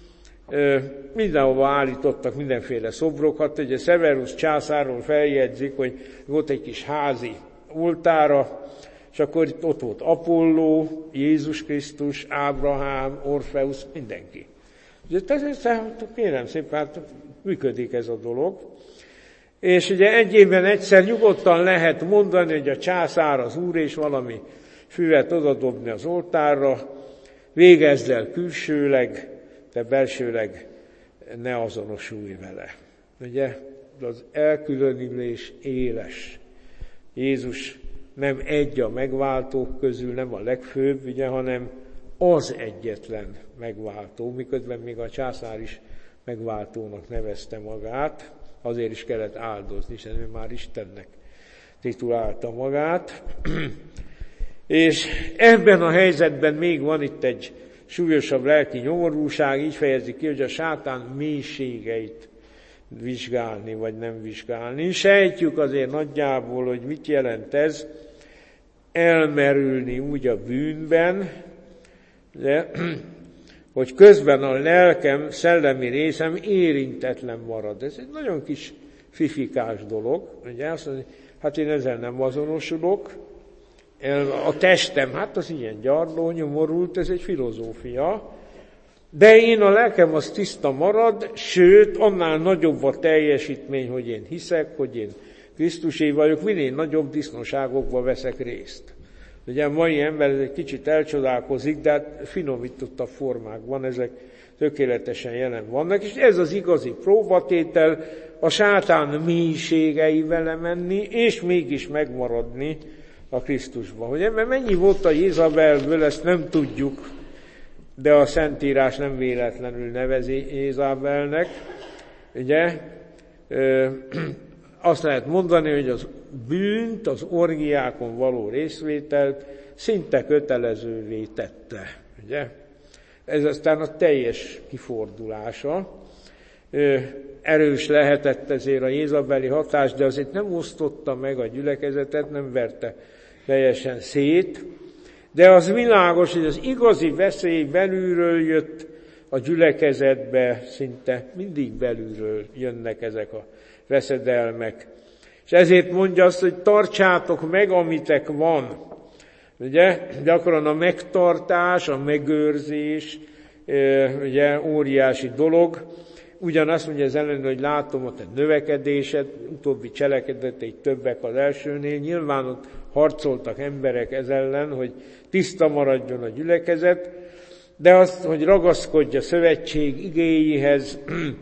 mindenhova állítottak mindenféle szobrokat, ugye Severus császárról feljegyzik, hogy volt egy kis házi oltára, és akkor ott volt Apolló, Jézus Krisztus, Ábrahám, Orfeusz, mindenki. Ugye, kérem szépen, hát működik ez a dolog. És ugye egy évben egyszer nyugodtan lehet mondani, hogy a császár az úr, és valami füvet odadobni az oltárra, végezd el külsőleg, de belsőleg ne azonosulj vele. Ugye, az elkülönülés éles. Jézus nem egy a megváltók közül, nem a legfőbb, ugye, hanem az egyetlen megváltó, miközben még a császár is megváltónak nevezte magát, azért is kellett áldozni, hiszen ő már Istennek titulálta magát. És ebben a helyzetben még van itt egy súlyosabb lelki nyomorúság, így fejezi ki, hogy a sátán mélységeit vizsgálni, vagy nem vizsgálni. Sejtjük azért nagyjából, hogy mit jelent ez, elmerülni úgy a bűnben, de, hogy közben a lelkem, szellemi részem érintetlen marad. Ez egy nagyon kis fifikás dolog. Ugye azt mondja, hát én ezzel nem azonosulok. A testem, hát az ilyen gyarló, nyomorult, ez egy filozófia. De én a lelkem az tiszta marad, sőt, annál nagyobb a teljesítmény, hogy én hiszek, hogy én Krisztusé vagyok, minél nagyobb disznóságokba veszek részt. Ugye a mai ember egy kicsit elcsodálkozik, de hát finomítottabb formákban ezek tökéletesen jelen vannak, és ez az igazi próbatétel, a sátán mélységei vele menni, és mégis megmaradni a Krisztusban. Hogy ebben mennyi volt a Jézabelből, ezt nem tudjuk, de a Szentírás nem véletlenül nevezi Jézabelnek. Ugye, azt lehet mondani, hogy az bűnt, az orgiákon való részvételt szinte kötelezővé tette. Ugye? Ez aztán a teljes kifordulása. Erős lehetett ezért a jézabeli hatás, de azért nem osztotta meg a gyülekezetet, nem verte teljesen szét. De az világos, hogy az igazi veszély belülről jött a gyülekezetbe, szinte mindig belülről jönnek ezek a veszedelmek. És ezért mondja azt, hogy tartsátok meg, amitek van. Ugye, gyakran a megtartás, a megőrzés, ugye, óriási dolog. Ugyanazt mondja az ellenőr, hogy látom ott egy növekedéset, utóbbi cselekedetei többek az elsőnél. Nyilván ott harcoltak emberek ez ellen, hogy tiszta maradjon a gyülekezet, de azt, hogy ragaszkodj a szövetség igéihez,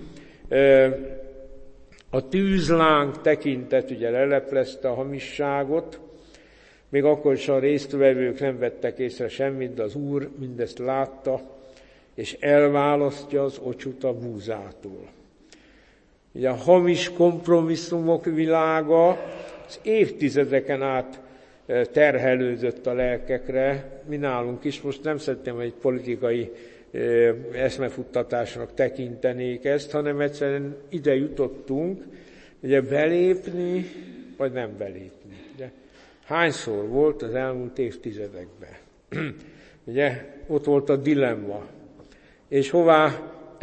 a tűzláng tekintet ugye leleplezte a hamisságot, még akkor is a résztvevők nem vettek észre semmit, de az Úr mindezt látta, és elválasztja az ocsut a búzától. Ugye a hamis kompromisszumok világa az évtizedeken át terhelődött a lelkekre. Mi nálunk is, most nem szeretném, hogy egy politikai eszmefuttatásnak tekintenék ezt, hanem egyszerűen ide jutottunk, ugye belépni, vagy nem belépni. Ugye, hányszor volt az elmúlt évtizedekben? Ugye, ott volt a dilemma. És hová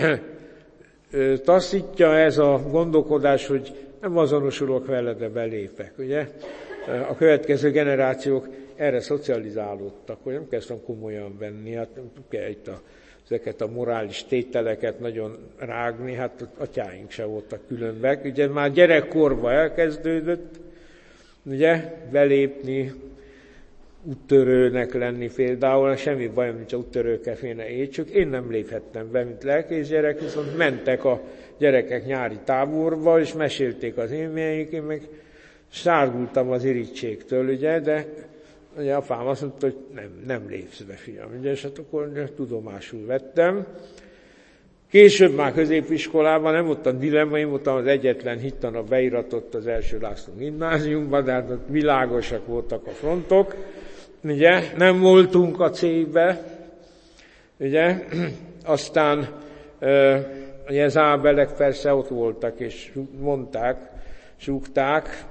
taszítja ez a gondolkodás, hogy nem azonosulok vele, de belépek. Ugye? A következő generációk erre szocializálódtak, hogy nem kezdtem komolyan venni, hát nem kell itt ezeket a morális tételeket nagyon rágni, hát atyáink se voltak különbek. Ugye már gyerekkorban elkezdődött, ugye, belépni, úttörőnek lenni például, semmi bajom, nincs, úttörőkkel félne étsük. Én nem léphettem be, mint lelkész gyerek, viszont mentek a gyerekek nyári táborba, és mesélték az élményeik, én meg sárgultam az irítségtől, ugye, de ugye apám azt mondta, hogy nem lépsz be, fiam, ugye, és hát akkor tudomásul vettem. Később már középiskolában nem voltam dilemma, én voltam az egyetlen hittanap beiratott az első László gimnáziumban, de hát ott világosak voltak a frontok, ugye, nem voltunk a cégbe, ugye, aztán a jezábelek persze ott voltak, és mondták, súgták,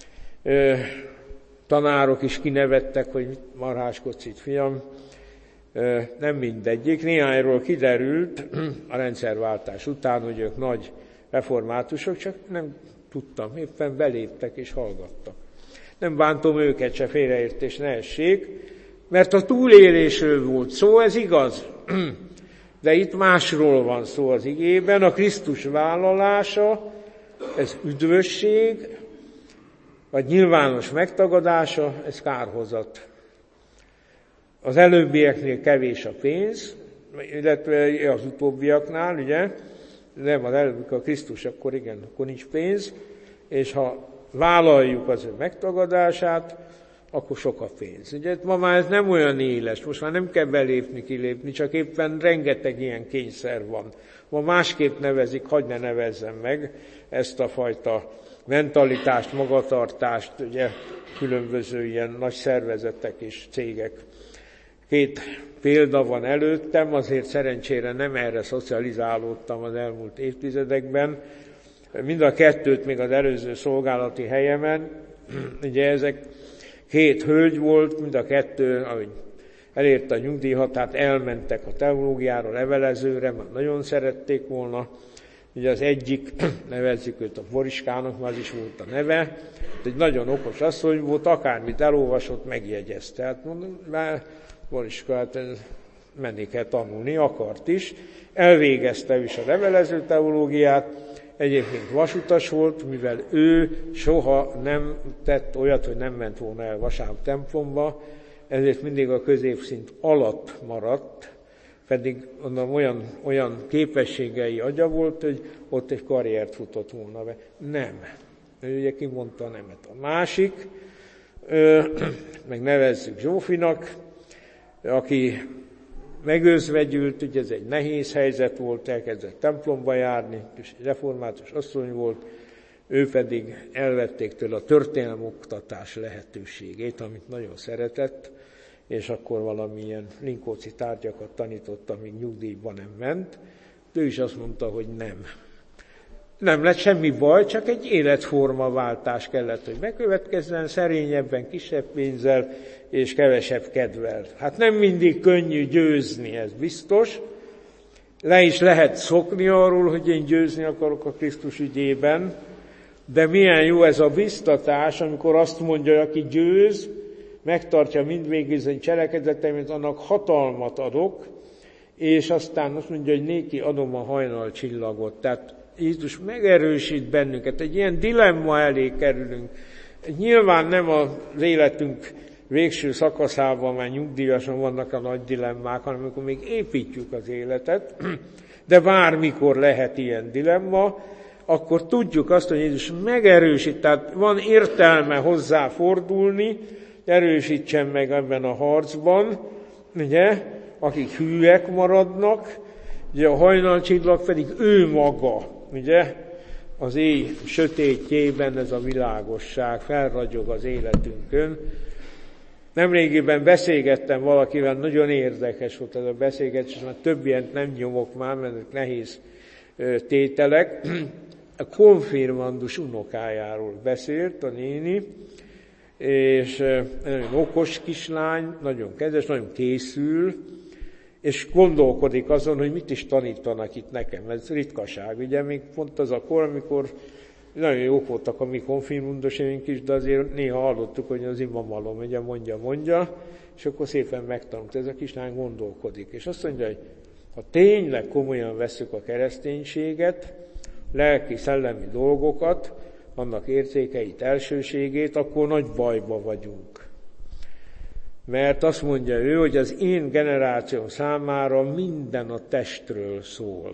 tanárok is kinevettek, hogy mit marháskodsz itt, fiam. Nem mindegyik. Néhányról kiderült a rendszerváltás után, hogy ők nagy reformátusok, csak nem tudtam, éppen beléptek és hallgattak. Nem bántom őket, se félreértés ne essék, mert a túlélésről volt szó, ez igaz. De itt másról van szó az igében, a Krisztus vállalása, ez üdvösség, vagy nyilvános megtagadása, ez kárhozat. Az előbbieknél kevés a pénz, illetve az utóbbiaknál, ugye, nem az előbb a Krisztus, akkor igen, akkor nincs pénz, és ha vállaljuk az ő megtagadását, akkor sok a pénz. Ugye ma már ez nem olyan éles, most már nem kell belépni, kilépni, csak éppen rengeteg ilyen kényszer van. Ma másképp nevezik, hadd ne nevezzem meg ezt a fajta mentalitást, magatartást, ugye különböző ilyen nagy szervezetek és cégek. 2 példa van előttem, azért szerencsére nem erre szocializálódtam az elmúlt évtizedekben. Mind a 2 még az előző szolgálati helyemen, ugye ezek 2 hölgy volt, mind a 2, ahogy elérte a nyugdíjhatárt, elmentek a teológiára, levelezőre, mert nagyon szerették volna. Ugye az egyik, nevezzük őt a Boriskának, már az is volt a neve, egy nagyon okos asszony volt, akármit elolvasott, megjegyezte. Hát mondom, már Boriska, hát menni kell tanulni, akart is. Elvégezte is a levelező teológiát, egyébként vasutas volt, mivel ő soha nem tett olyat, hogy nem ment volna el vasárnap templomba, ezért mindig a középszint alatt maradt, pedig onnan olyan képességei agya volt, hogy ott egy karriert futott volna be. Nem. Ő ugye kimondta a nemet. A másik, meg nevezzük Zsófinak, aki megőzvegyült, ugye ez egy nehéz helyzet volt, elkezdett templomba járni, és egy református asszony volt, ő pedig elvették tőle a történelem oktatás lehetőségét, amit nagyon szeretett, és akkor valamilyen linkóci tárgyakat tanított, amíg nyugdíjban nem ment. Ő is azt mondta, hogy nem. Nem lett semmi baj, csak egy életformaváltás kellett, hogy bekövetkezzen, szerényebben, kisebb pénzzel és kevesebb kedvel. Hát nem mindig könnyű győzni, ez biztos. Le is lehet szokni arról, hogy én győzni akarok a Krisztus ügyében, de milyen jó ez a biztatás, amikor azt mondja, aki győz, megtartja mindvégig cselekedeteimet, annak hatalmat adok, és aztán azt mondja, hogy néki adom a hajnalcsillagot. Tehát Jézus megerősít bennünket, egy ilyen dilemma elé kerülünk. Nyilván nem az életünk végső szakaszában, már nyugdíjasan vannak a nagy dilemmák, hanem amikor még építjük az életet, de bármikor lehet ilyen dilemma, akkor tudjuk azt, hogy Jézus megerősít, tehát van értelme hozzá fordulni, erősítsen meg ebben a harcban, ugye, akik hűek maradnak, ugye a hajnalcsillag pedig ő maga, ugye, az éj sötétjében ez a világosság felragyog az életünkön. Nemrégiben beszélgettem valakivel, nagyon érdekes volt ez a beszélgetés, mert több ilyent nem nyomok már, mert nehéz tételek. A konfirmandus unokájáról beszélt a néni, és nagyon okos kislány, nagyon kedves, nagyon készül, és gondolkodik azon, hogy mit is tanítanak itt nekem. Ez ritkaság, ugye még pont az a kor, amikor nagyon jók voltak a mi konfirmandusaink is, de azért néha hallottuk, hogy az imamalom, ugye mondja, és akkor szépen megtanult. Ez a kislány gondolkodik, és azt mondja, hogy ha tényleg komolyan vesszük a kereszténységet, lelki, szellemi dolgokat, annak értékeit, elsőségét, akkor nagy bajba vagyunk. Mert azt mondja ő, hogy az én generációm számára minden a testről szól.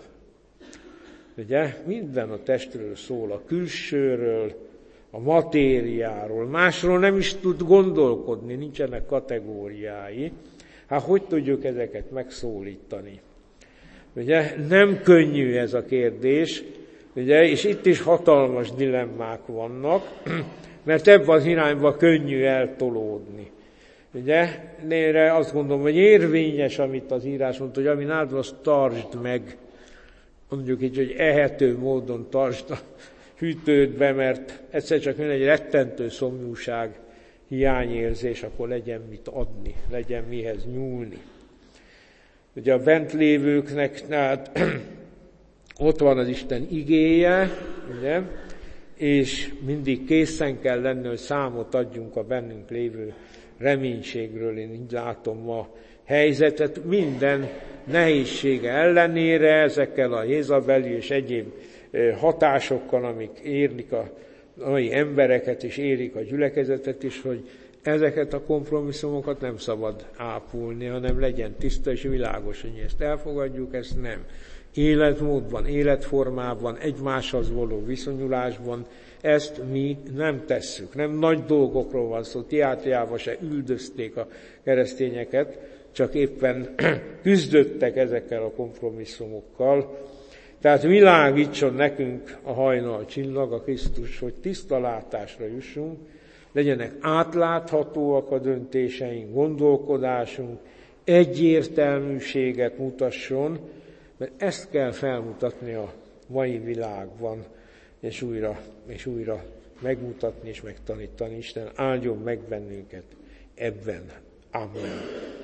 Ugye? Minden a testről szól, a külsőről, a matériáról. Másról nem is tud gondolkodni, nincsenek kategóriái. Hát hogy tudjuk ezeket megszólítani? Ugye? Nem könnyű ez a kérdés, ugye? És itt is hatalmas dilemmák vannak, mert ebben az irányba könnyű eltolódni. Ugye? Nére azt gondolom, hogy érvényes, amit az írás mondta, hogy ami nálad, azt tartsd meg. Mondjuk így, hogy ehető módon tartsd a hűtődbe, mert egyszer csak jön egy rettentő szomjúság, hiányérzés, akkor legyen mit adni, legyen mihez nyúlni. Ugye a bent lévőknek, tehát ott van az Isten igéje, ugye? És mindig készen kell lenni, hogy számot adjunk a bennünk lévő reménységről. Én így látom a helyzetet, minden nehézsége ellenére, ezekkel a jézabeli és egyéb hatásokkal, amik érlik a mai embereket és érik a gyülekezetet is, hogy ezeket a kompromisszumokat nem szabad ápolni, hanem legyen tiszta és világos, hogy ezt elfogadjuk, ezt nem. életmódban, életformában, egymáshoz való viszonyulásban. Ezt mi nem tesszük. Nem nagy dolgokról van szó. Tiátriában se üldözték a keresztényeket, csak éppen küzdöttek ezekkel a kompromisszumokkal. Tehát világítson nekünk a hajnal csillag, a Krisztus, hogy tiszta látásra jussunk, legyenek átláthatóak a döntéseink, gondolkodásunk, egyértelműséget mutasson, mert ezt kell felmutatni a mai világban, és újra megmutatni és megtanítani. Isten áldjon meg bennünket ebben. Amen.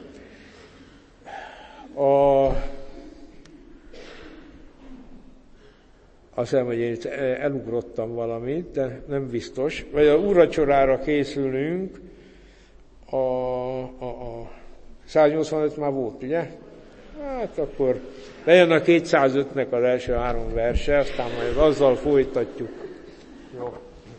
Azt hiszem, hogy én elugrottam valamit, de nem biztos. Vagy a úrvacsorára készülünk, a 185 már volt, ugye? Hát akkor legyen a 205-nek az első 3 verse, aztán majd azzal folytatjuk. Jó.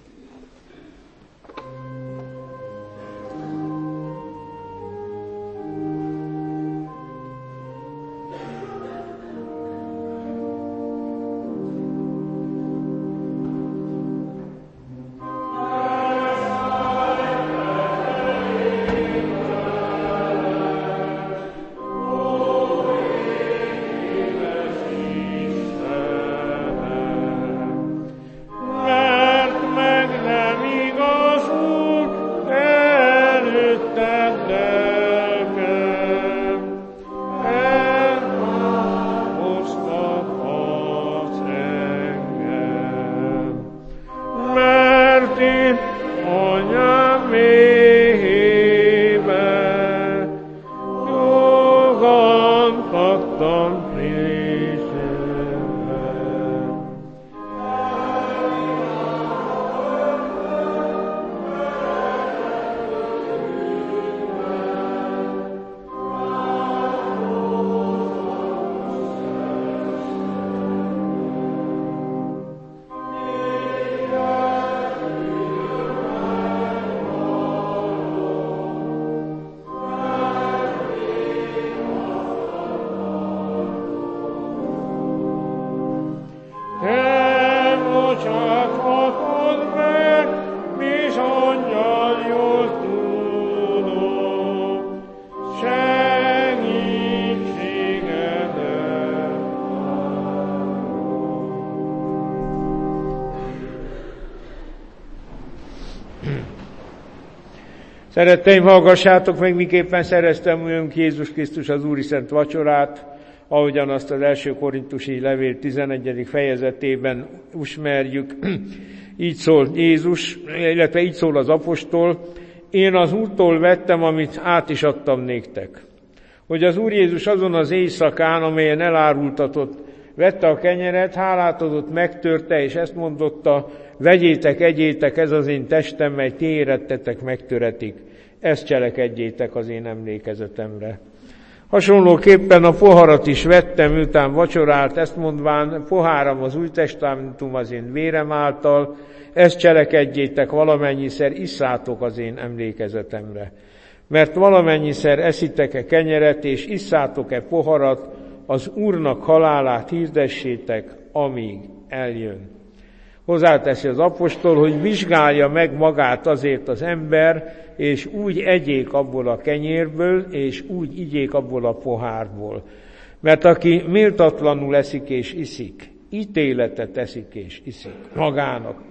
Szeretteim, hallgassátok meg, miképpen szereztem önk Jézus Krisztus az Úri Szent Vacsorát, ahogyan azt az első korintusi levél 11. fejezetében ismerjük. Így szól Jézus, illetve így szól az apostol: én az Úrtól vettem, amit át is adtam néktek. Hogy az Úr Jézus azon az éjszakán, amelyen elárultatott, vette a kenyeret, hálát adott, megtörte, és ezt mondotta: vegyétek, egyétek, ez az én testem, mely ti érettetek, megtöretik. Ezt cselekedjétek az én emlékezetemre. Hasonlóképpen a poharat is vettem, miután vacsorált, ezt mondván: poháram az új testamentum az én vérem által, ezt cselekedjétek, valamennyiszer isszátok az én emlékezetemre. Mert valamennyiszer eszitek-e kenyeret, és isszátok-e poharat, az Úrnak halálát hirdessétek, amíg eljön. Hozzáteszi az apostol, hogy vizsgálja meg magát azért az ember, és úgy egyék abból a kenyérből, és úgy igyék abból a pohárból. Mert aki méltatlanul eszik és iszik, ítéletet eszik és iszik magának.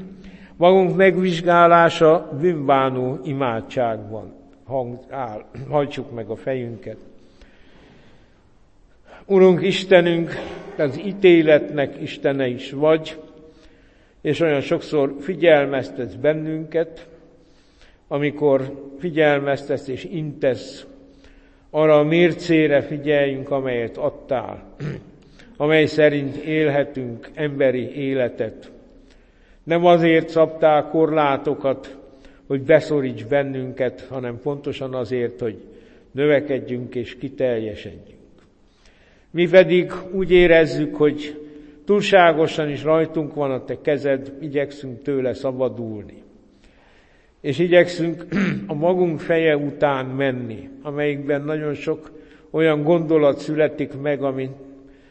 Magunk megvizsgálása bűnbánó imádságban. Hajtsuk meg a fejünket. Urunk Istenünk, az ítéletnek Istene is vagy, és olyan sokszor figyelmeztetsz bennünket, amikor figyelmeztetsz és intesz, arra a mércére figyeljünk, amelyet adtál, amely szerint élhetünk emberi életet. Nem azért szabtál korlátokat, hogy beszoríts bennünket, hanem pontosan azért, hogy növekedjünk és kiteljesedjünk. Mi pedig úgy érezzük, hogy túlságosan is rajtunk van a te kezed, igyekszünk tőle szabadulni. És igyekszünk a magunk feje után menni, amelyikben nagyon sok olyan gondolat születik meg, ami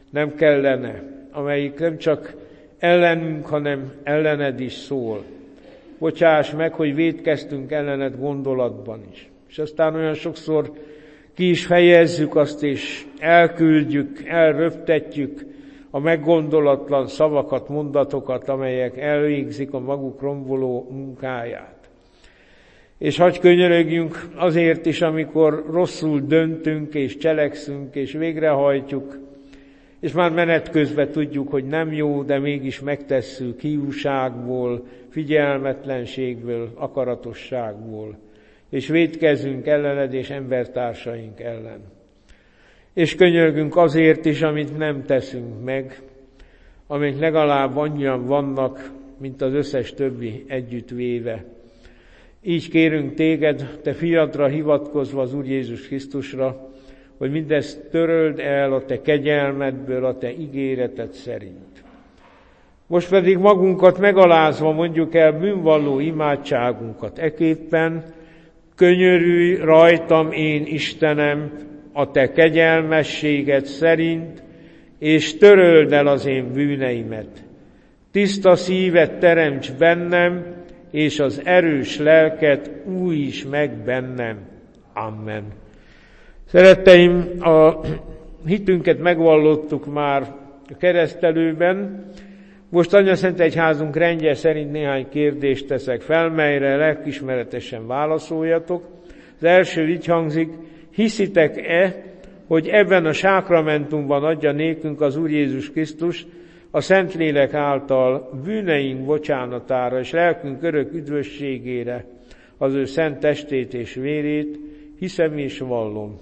nem kellene, amelyik nem csak ellenünk, hanem ellened is szól. Bocsáss meg, hogy vétkeztünk ellened gondolatban is. És aztán olyan sokszor ki is fejezzük azt, és elküldjük, elröptetjük a meggondolatlan szavakat, mondatokat, amelyek elvégzik a maguk romboló munkáját. És hadd könyörögjünk azért is, amikor rosszul döntünk, és cselekszünk, és végrehajtjuk, és már menet közben tudjuk, hogy nem jó, de mégis megtesszük hiúságból, figyelmetlenségből, akaratosságból, és vétkezünk ellened és embertársaink ellen. És könyörgünk azért is, amit nem teszünk meg, amik legalább annyian vannak, mint az összes többi együttvéve. Így kérünk téged, te fiadra hivatkozva az Úr Jézus Krisztusra, hogy mindezt töröld el a te kegyelmedből, a te ígéreted szerint. Most pedig magunkat megalázva mondjuk el bűnvalló imádságunkat eképpen: könyörülj rajtam, én Istenem, a te kegyelmességed szerint, és töröld el az én bűneimet. Tiszta szívet teremts bennem, és az erős lelket újíts meg bennem. Amen. Szeretteim, a hitünket megvallottuk már a keresztelőben. Most Anyaszentegyházunk rendje szerint néhány kérdést teszek fel, melyre lelkiismeretesen válaszoljatok. Az első így hangzik: hiszitek-e, hogy ebben a sákramentumban adja nékünk az Úr Jézus Krisztus a Szentlélek által bűneink bocsánatára és lelkünk örök üdvösségére az ő szent testét és vérét? Hiszem és vallom.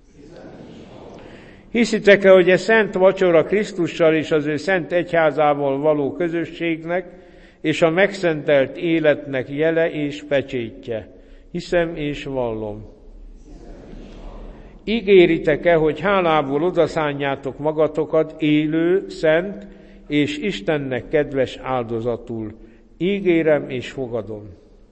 Hiszitek-e, hogy ez szent vacsora Krisztussal és az ő szent egyházával való közösségnek és a megszentelt életnek jele és pecsétje? Hiszem és vallom. Ígéritek-e, hogy hálából odaszánjátok magatokat élő, szent és Istennek kedves áldozatul? Ígérem és fogadom.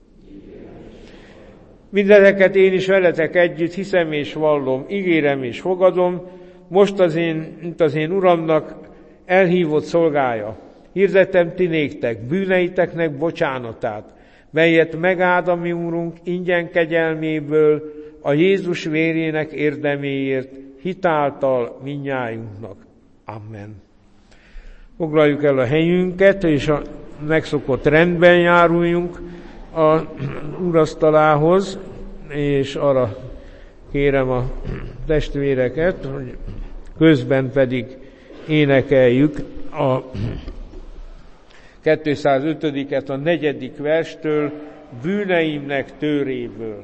Mindezeket én is veletek együtt hiszem és vallom, ígérem és fogadom, most mint az én Uramnak elhívott szolgája. Hirdetem ti néktek bűneiteknek bocsánatát, melyet megáld a mi Úrunk ingyen kegyelméből, a Jézus vérének érdeméért, hitáltal mindnyájunknak. Amen. Foglaljuk el a helyünket, és a megszokott rendben járuljunk a úrasztalához, és arra kérem a testvéreket, hogy közben pedig énekeljük a 205-et a 4. verstől, bűneimnek tőréből.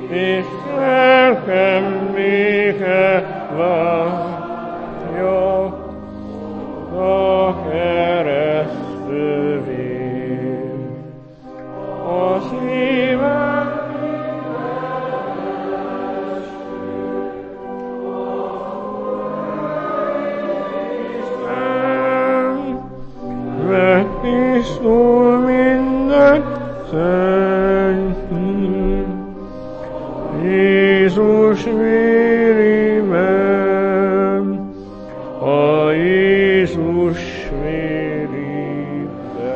és lelkem béke látja a keresztövén. A szívem megtisztul minden szent. Jézus vérében, a Jézus vérében.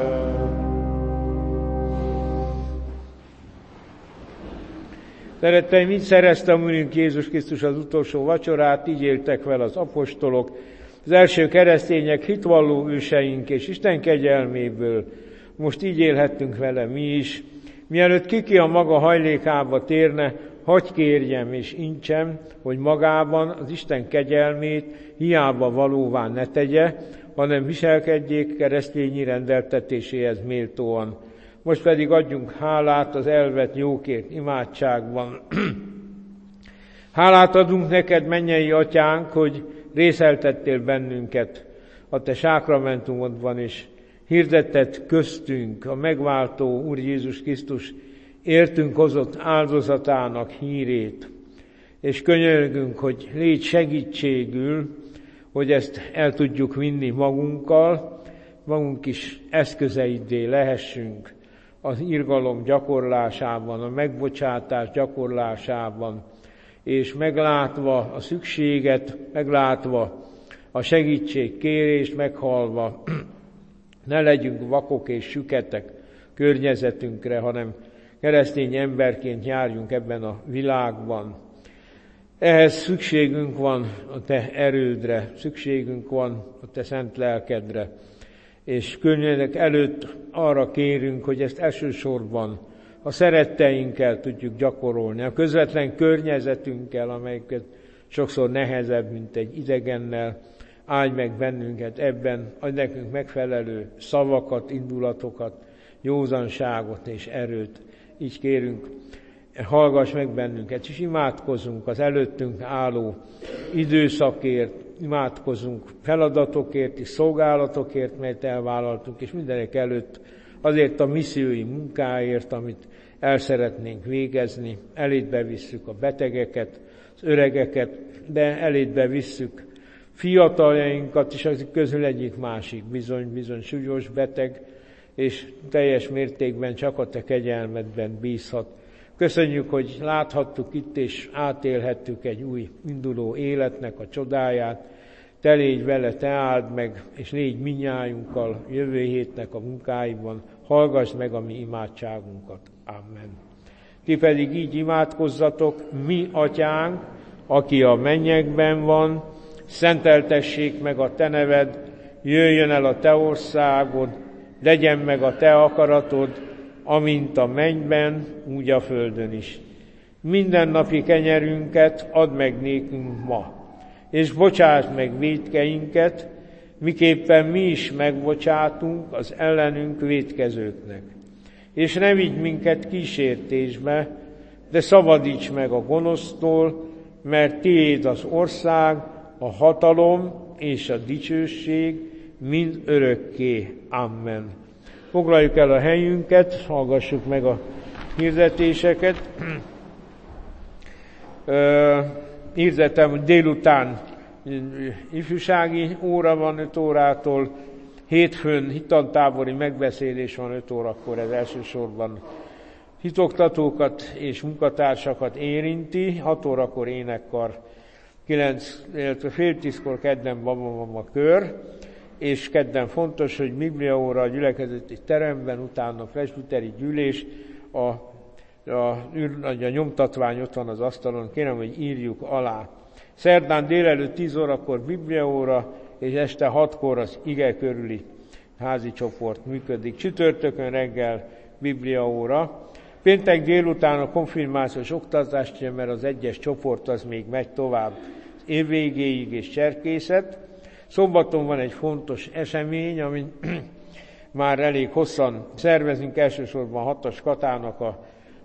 Szeretteim, így szerezte a Úrunk Jézus Krisztus az utolsó vacsorát, így éltek vele az apostolok, az első keresztények, hitvalló őseink, és Isten kegyelméből most így élhettünk vele mi is. Mielőtt kiki a maga hajlékába térne, hagy kérjem és intsem, hogy magában az Isten kegyelmét hiába valóvá ne tegye, hanem viselkedjék keresztényi rendeltetéséhez méltóan. Most pedig adjunk hálát az elvett jókért imádságban. Hálát adunk neked, mennyei atyánk, hogy részeltettél bennünket a te sákramentumodban, és hirdetted köztünk a megváltó Úr Jézus Krisztus értünk hozott áldozatának hírét, és könyörgünk, hogy légy segítségül, hogy ezt el tudjuk vinni magunkkal, magunk is eszközeiddé lehessünk az irgalom gyakorlásában, a megbocsátás gyakorlásában, és meglátva a szükséget, meglátva a segítségkérést, meghalva, ne legyünk vakok és süketek környezetünkre, hanem keresztény emberként járjunk ebben a világban. Ehhez szükségünk van a te erődre, szükségünk van a te szent lelkedre, és környezetek előtt arra kérünk, hogy ezt elsősorban a szeretteinkkel tudjuk gyakorolni, a közvetlen környezetünkkel, amelyiket sokszor nehezebb, mint egy idegennel. Áldj meg bennünket ebben, adj nekünk megfelelő szavakat, indulatokat, józanságot és erőt. Így kérünk, hallgass meg bennünket, és imádkozzunk az előttünk álló időszakért, imádkozzunk feladatokért és szolgálatokért, melyet elvállaltunk, és mindenek előtt azért a missziói munkáért, amit el szeretnénk végezni. Elédbe visszük a betegeket, az öregeket, de elédbe visszük fiataljainkat, és azok közül egyik másik bizony súlyos beteg, és teljes mértékben csak a te kegyelmedben bízhat. Köszönjük, hogy láthattuk itt, és átélhettük egy új induló életnek a csodáját. Te légy vele, te áld meg, és légy minnyájunkkal jövő hétnek a munkáiban. Hallgass meg a mi imádságunkat. Amen. Ti pedig így imádkozzatok: mi atyánk, aki a mennyekben van, szenteltessék meg a te neved, jöjjön el a te országod, legyen meg a te akaratod, amint a mennyben, úgy a földön is. Mindennapi kenyerünket add meg nékünk ma, és bocsásd meg vétkeinket, miképpen mi is megbocsátunk az ellenünk vétkezőknek. És ne vigy minket kísértésbe, de szabadíts meg a gonosztól, mert tiéd az ország, a hatalom és a dicsőség mind örökké. Amen. Foglaljuk el a helyünket, hallgassuk meg a hirdetéseket. Hirdetem, hogy délután ifjúsági óra van 5 órától, hétfőn hittantábori megbeszélés van 5 órakor, ez elsősorban hitoktatókat és munkatársakat érinti, 6 órakor énekkar, 9, illetve fél 10-kor kedden babamama kör, és kedden fontos, hogy bibliaóra a gyülekezeti teremben, utána a presbiteri gyűlés, a nyomtatvány ott van az asztalon, kérem, hogy írjuk alá. Szerdán délelőtt 10 órakor bibliaóra, és este 6-kor az ige körüli házi csoport működik. Csütörtökön reggel bibliaóra. Péntek délután a konfirmációs oktatást, mert az egyes csoport az még megy tovább év végéig és cserkészet. Szombaton van egy fontos esemény, amit már elég hosszan szervezünk, elsősorban Hattas Katának a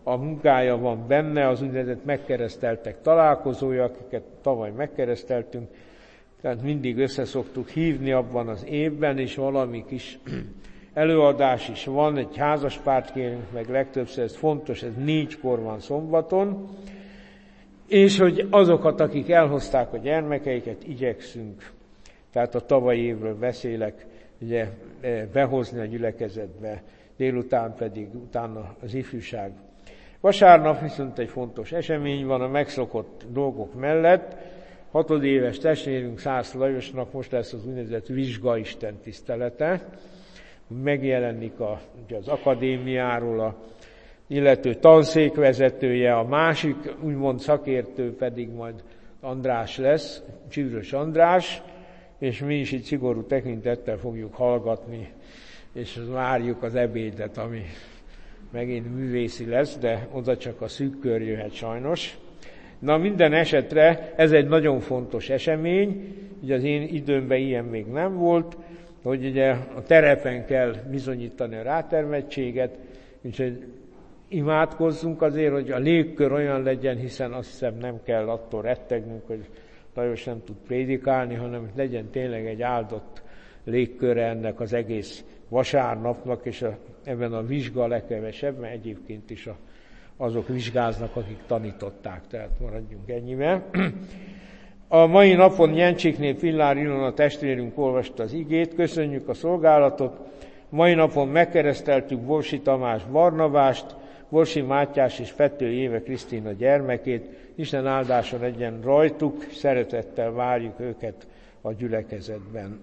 a munkája van benne, az úgynevezett megkereszteltek találkozója, akiket tavaly megkereszteltünk, tehát mindig összeszoktuk hívni abban az évben, és valami kis előadás is van, egy házaspárt kérünk meg legtöbbször, ez fontos, ez 4-kor van szombaton, és hogy azokat, akik elhozták a gyermekeiket, igyekszünk, tehát a tavalyi évről beszélek, ugye behozni a gyülekezetbe, délután pedig utána az ifjúság. Vasárnap viszont egy fontos esemény van a megszokott dolgok mellett. 6 éves testvérünk Szász Lajosnak most lesz az úgynevezett vizsgaisten tisztelete. Megjelenik ugye az akadémiáról a illető tanszékvezetője, a másik úgymond szakértő pedig majd András lesz, Csűrös András, és mi is itt szigorú tekintettel fogjuk hallgatni, és várjuk az ebédet, ami megint művészi lesz, de oda csak a szűk kör jöhet sajnos. Na minden esetre ez egy nagyon fontos esemény, ugye az én időmben ilyen még nem volt, hogy ugye a terepen kell bizonyítani a rátermettséget, úgyhogy imádkozzunk azért, hogy a légkör olyan legyen, hiszen azt hiszem nem kell attól rettegnünk, hogy Lajos nem tud prédikálni, hanem legyen tényleg egy áldott légköre ennek az egész vasárnapnak, és ebben a vizsga legkevesebb, mert egyébként is azok vizsgáznak, akik tanították, tehát maradjunk ennyivel. A mai napon Jencsiknél Fillár Ilona testvérünk olvasta az igét, köszönjük a szolgálatot. Mai napon megkereszteltük Borsi Tamás Barnabást, Borsi Mátyás és Fető Éve Krisztina gyermekét. Isten áldása legyen rajtuk, szeretettel várjuk őket a gyülekezetben.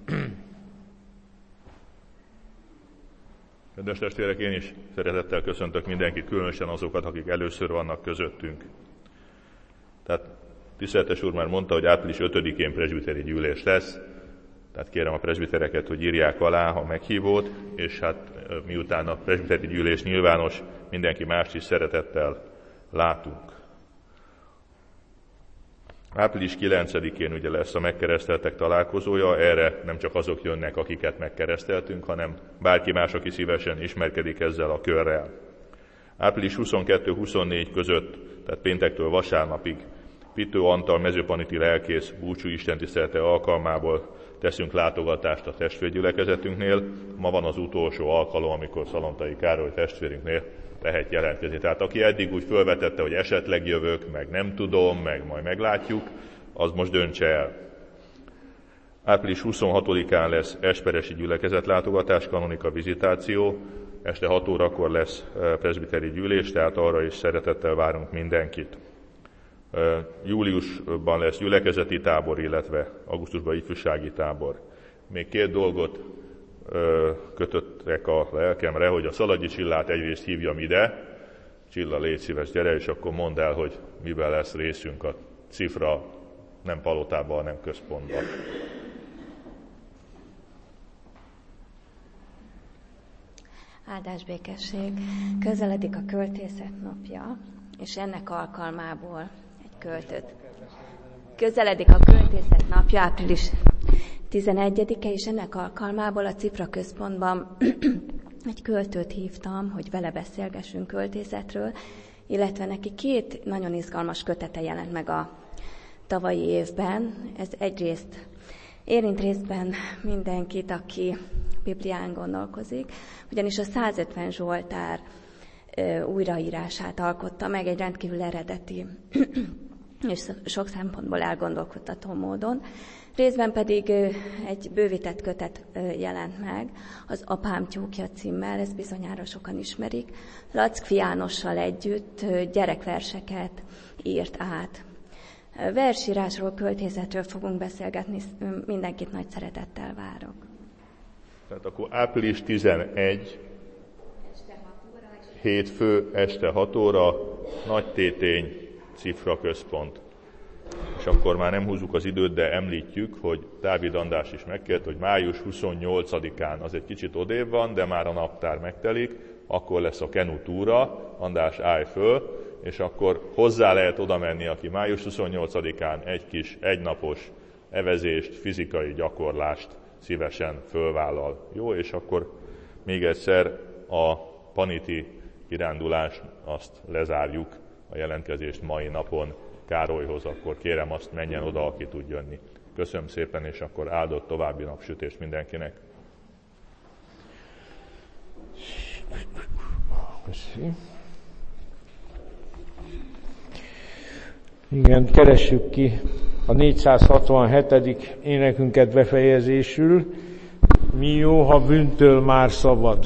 Kedves testvérek, én is szeretettel köszöntök mindenkit, különösen azokat, akik először vannak közöttünk. Tehát tiszteletes úr már mondta, hogy április 5-én presbiteri gyűlés lesz, tehát kérem a presbitereket, hogy írják alá a meghívót, és hát miután a presbiteri gyűlés nyilvános, mindenki mást is szeretettel látunk. Április 9-én ugye lesz a megkereszteltek találkozója, erre nem csak azok jönnek, akiket megkereszteltünk, hanem bárki más, aki szívesen ismerkedik ezzel a körrel. Április 22-24 között, tehát péntektől vasárnapig Pitő Antal mezőpaniti lelkész búcsú istentisztelete alkalmából teszünk látogatást a testvérgyülekezetünknél. Ma van az utolsó alkalom, amikor Szalontai Károly testvérünknél lehet jelentkezni. Tehát aki eddig úgy felvetette, hogy esetleg jövök, meg nem tudom, meg majd meglátjuk, az most döntse el. Április 26-án lesz esperesi gyülekezetlátogatás, kanonika vizitáció, este 6 órakor lesz presbiteri gyűlés, tehát arra is szeretettel várunk mindenkit. Júliusban lesz gyülekezeti tábor, illetve augusztusban ifjúsági tábor. Még 2 dolgot kötöttek a lelkemre, hogy a Szaladji Csillát egyrészt hívjam ide. Csilla, légy szíves, gyere, és akkor mondd el, hogy miben lesz részünk a Cifra, nem palotában, hanem központban. Áldás békesség. Közeledik a költészet napja, és ennek alkalmából egy költőt. Közeledik a költészet napja, április 11-e, és ennek alkalmából a Cifra központban egy költőt hívtam, hogy vele beszélgessünk költészetről, illetve neki 2 nagyon izgalmas kötete jelent meg a tavalyi évben. Ez egyrészt érint részben mindenkit, aki Biblián gondolkozik, ugyanis a 150 Zsoltár újraírását alkotta meg egy rendkívül eredeti és sok szempontból elgondolkodtató módon. Részben pedig egy bővített kötet jelent meg, az Apám tyúkja címmel, ezt bizonyára sokan ismerik. Lackfi Jánossal együtt gyerekverseket írt át. Versírásról, költészetről fogunk beszélgetni, mindenkit nagy szeretettel várok. Tehát akkor április 11, hétfő este 6 óra, Nagytétény, Cifra központ. És akkor már nem húzzuk az időt, de említjük, hogy Dávid András is megkért, hogy május 28-án, az egy kicsit odébb van, de már a naptár megtelik, akkor lesz a Kenu túra, András állj föl, és akkor hozzá lehet oda menni, aki május 28-án egy kis egynapos evezést, fizikai gyakorlást szívesen fölvállal. Jó, és akkor még egyszer a Paniti kirándulás, azt lezárjuk, a jelentkezést mai napon Károlyhoz, akkor kérem azt menjen oda, aki tud jönni. Köszönöm szépen, és akkor áldott további napsütést mindenkinek. Köszönöm. Igen, keressük ki a 467. énekünket befejezésül. Mi jó, ha bűntől már szabad.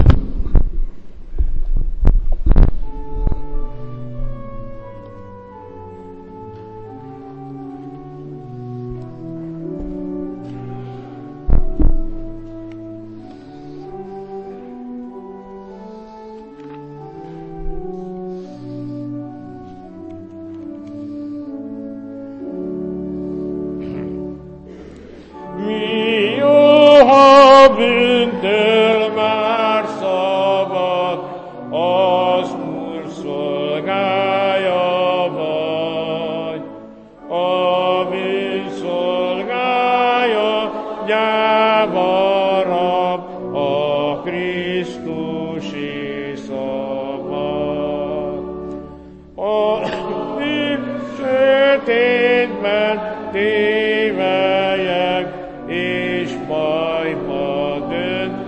Bűntől már szabad, az Úr szolgája vagy. A bűn szolgája gyáva rab, a Krisztusi szabad. A bűn sötétben tévelyek, és bajba dönt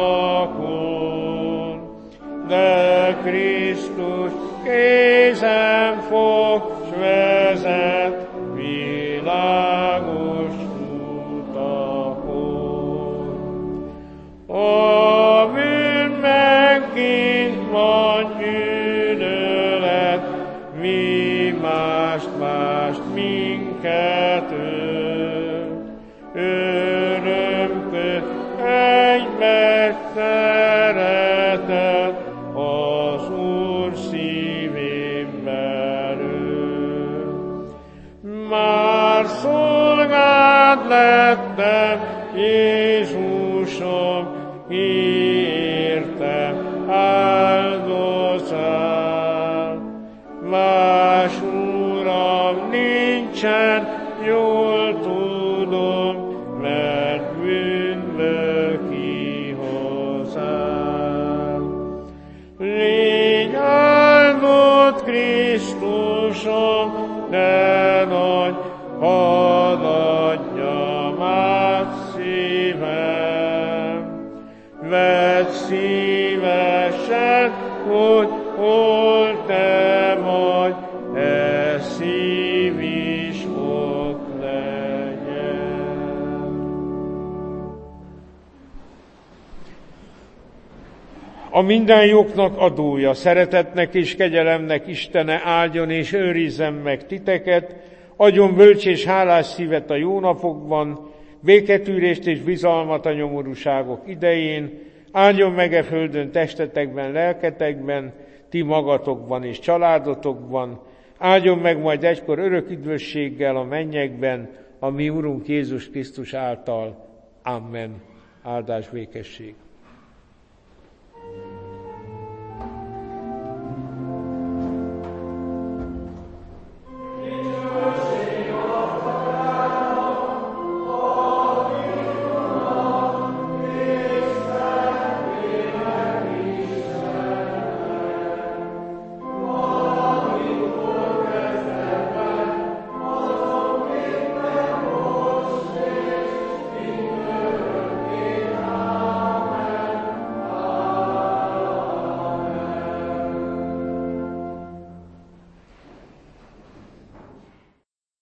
vakon, de Krisztus kézen fog, s vezet világos utakon. A bűn megint van gyűlölet, mi mást minket örömköd egybe szeretet az Úr szívén belül. Már szolgád lettem, Jézusom, értem áldozál. Más Uram nincsen, jól tudom, mert bűnből kihozál. Légy áldott Krisztusom, de nagy hadd adjam át szívem. Vedd szívesen, hogy hol te vagy, ez szív is ott legyen. A minden jóknak adója, szeretetnek és kegyelemnek Istene áldjon és őrizzen meg titeket, adjon bölcs és hálás szívet a jó napokban, béketűrést és bizalmat a nyomorúságok idején, áldjon meg e földön testetekben, lelketekben, ti magatokban és családotokban, áldjon meg majd egykor örök üdvösséggel a mennyekben, a mi Urunk Jézus Krisztus által. Amen. Áldás, békesség.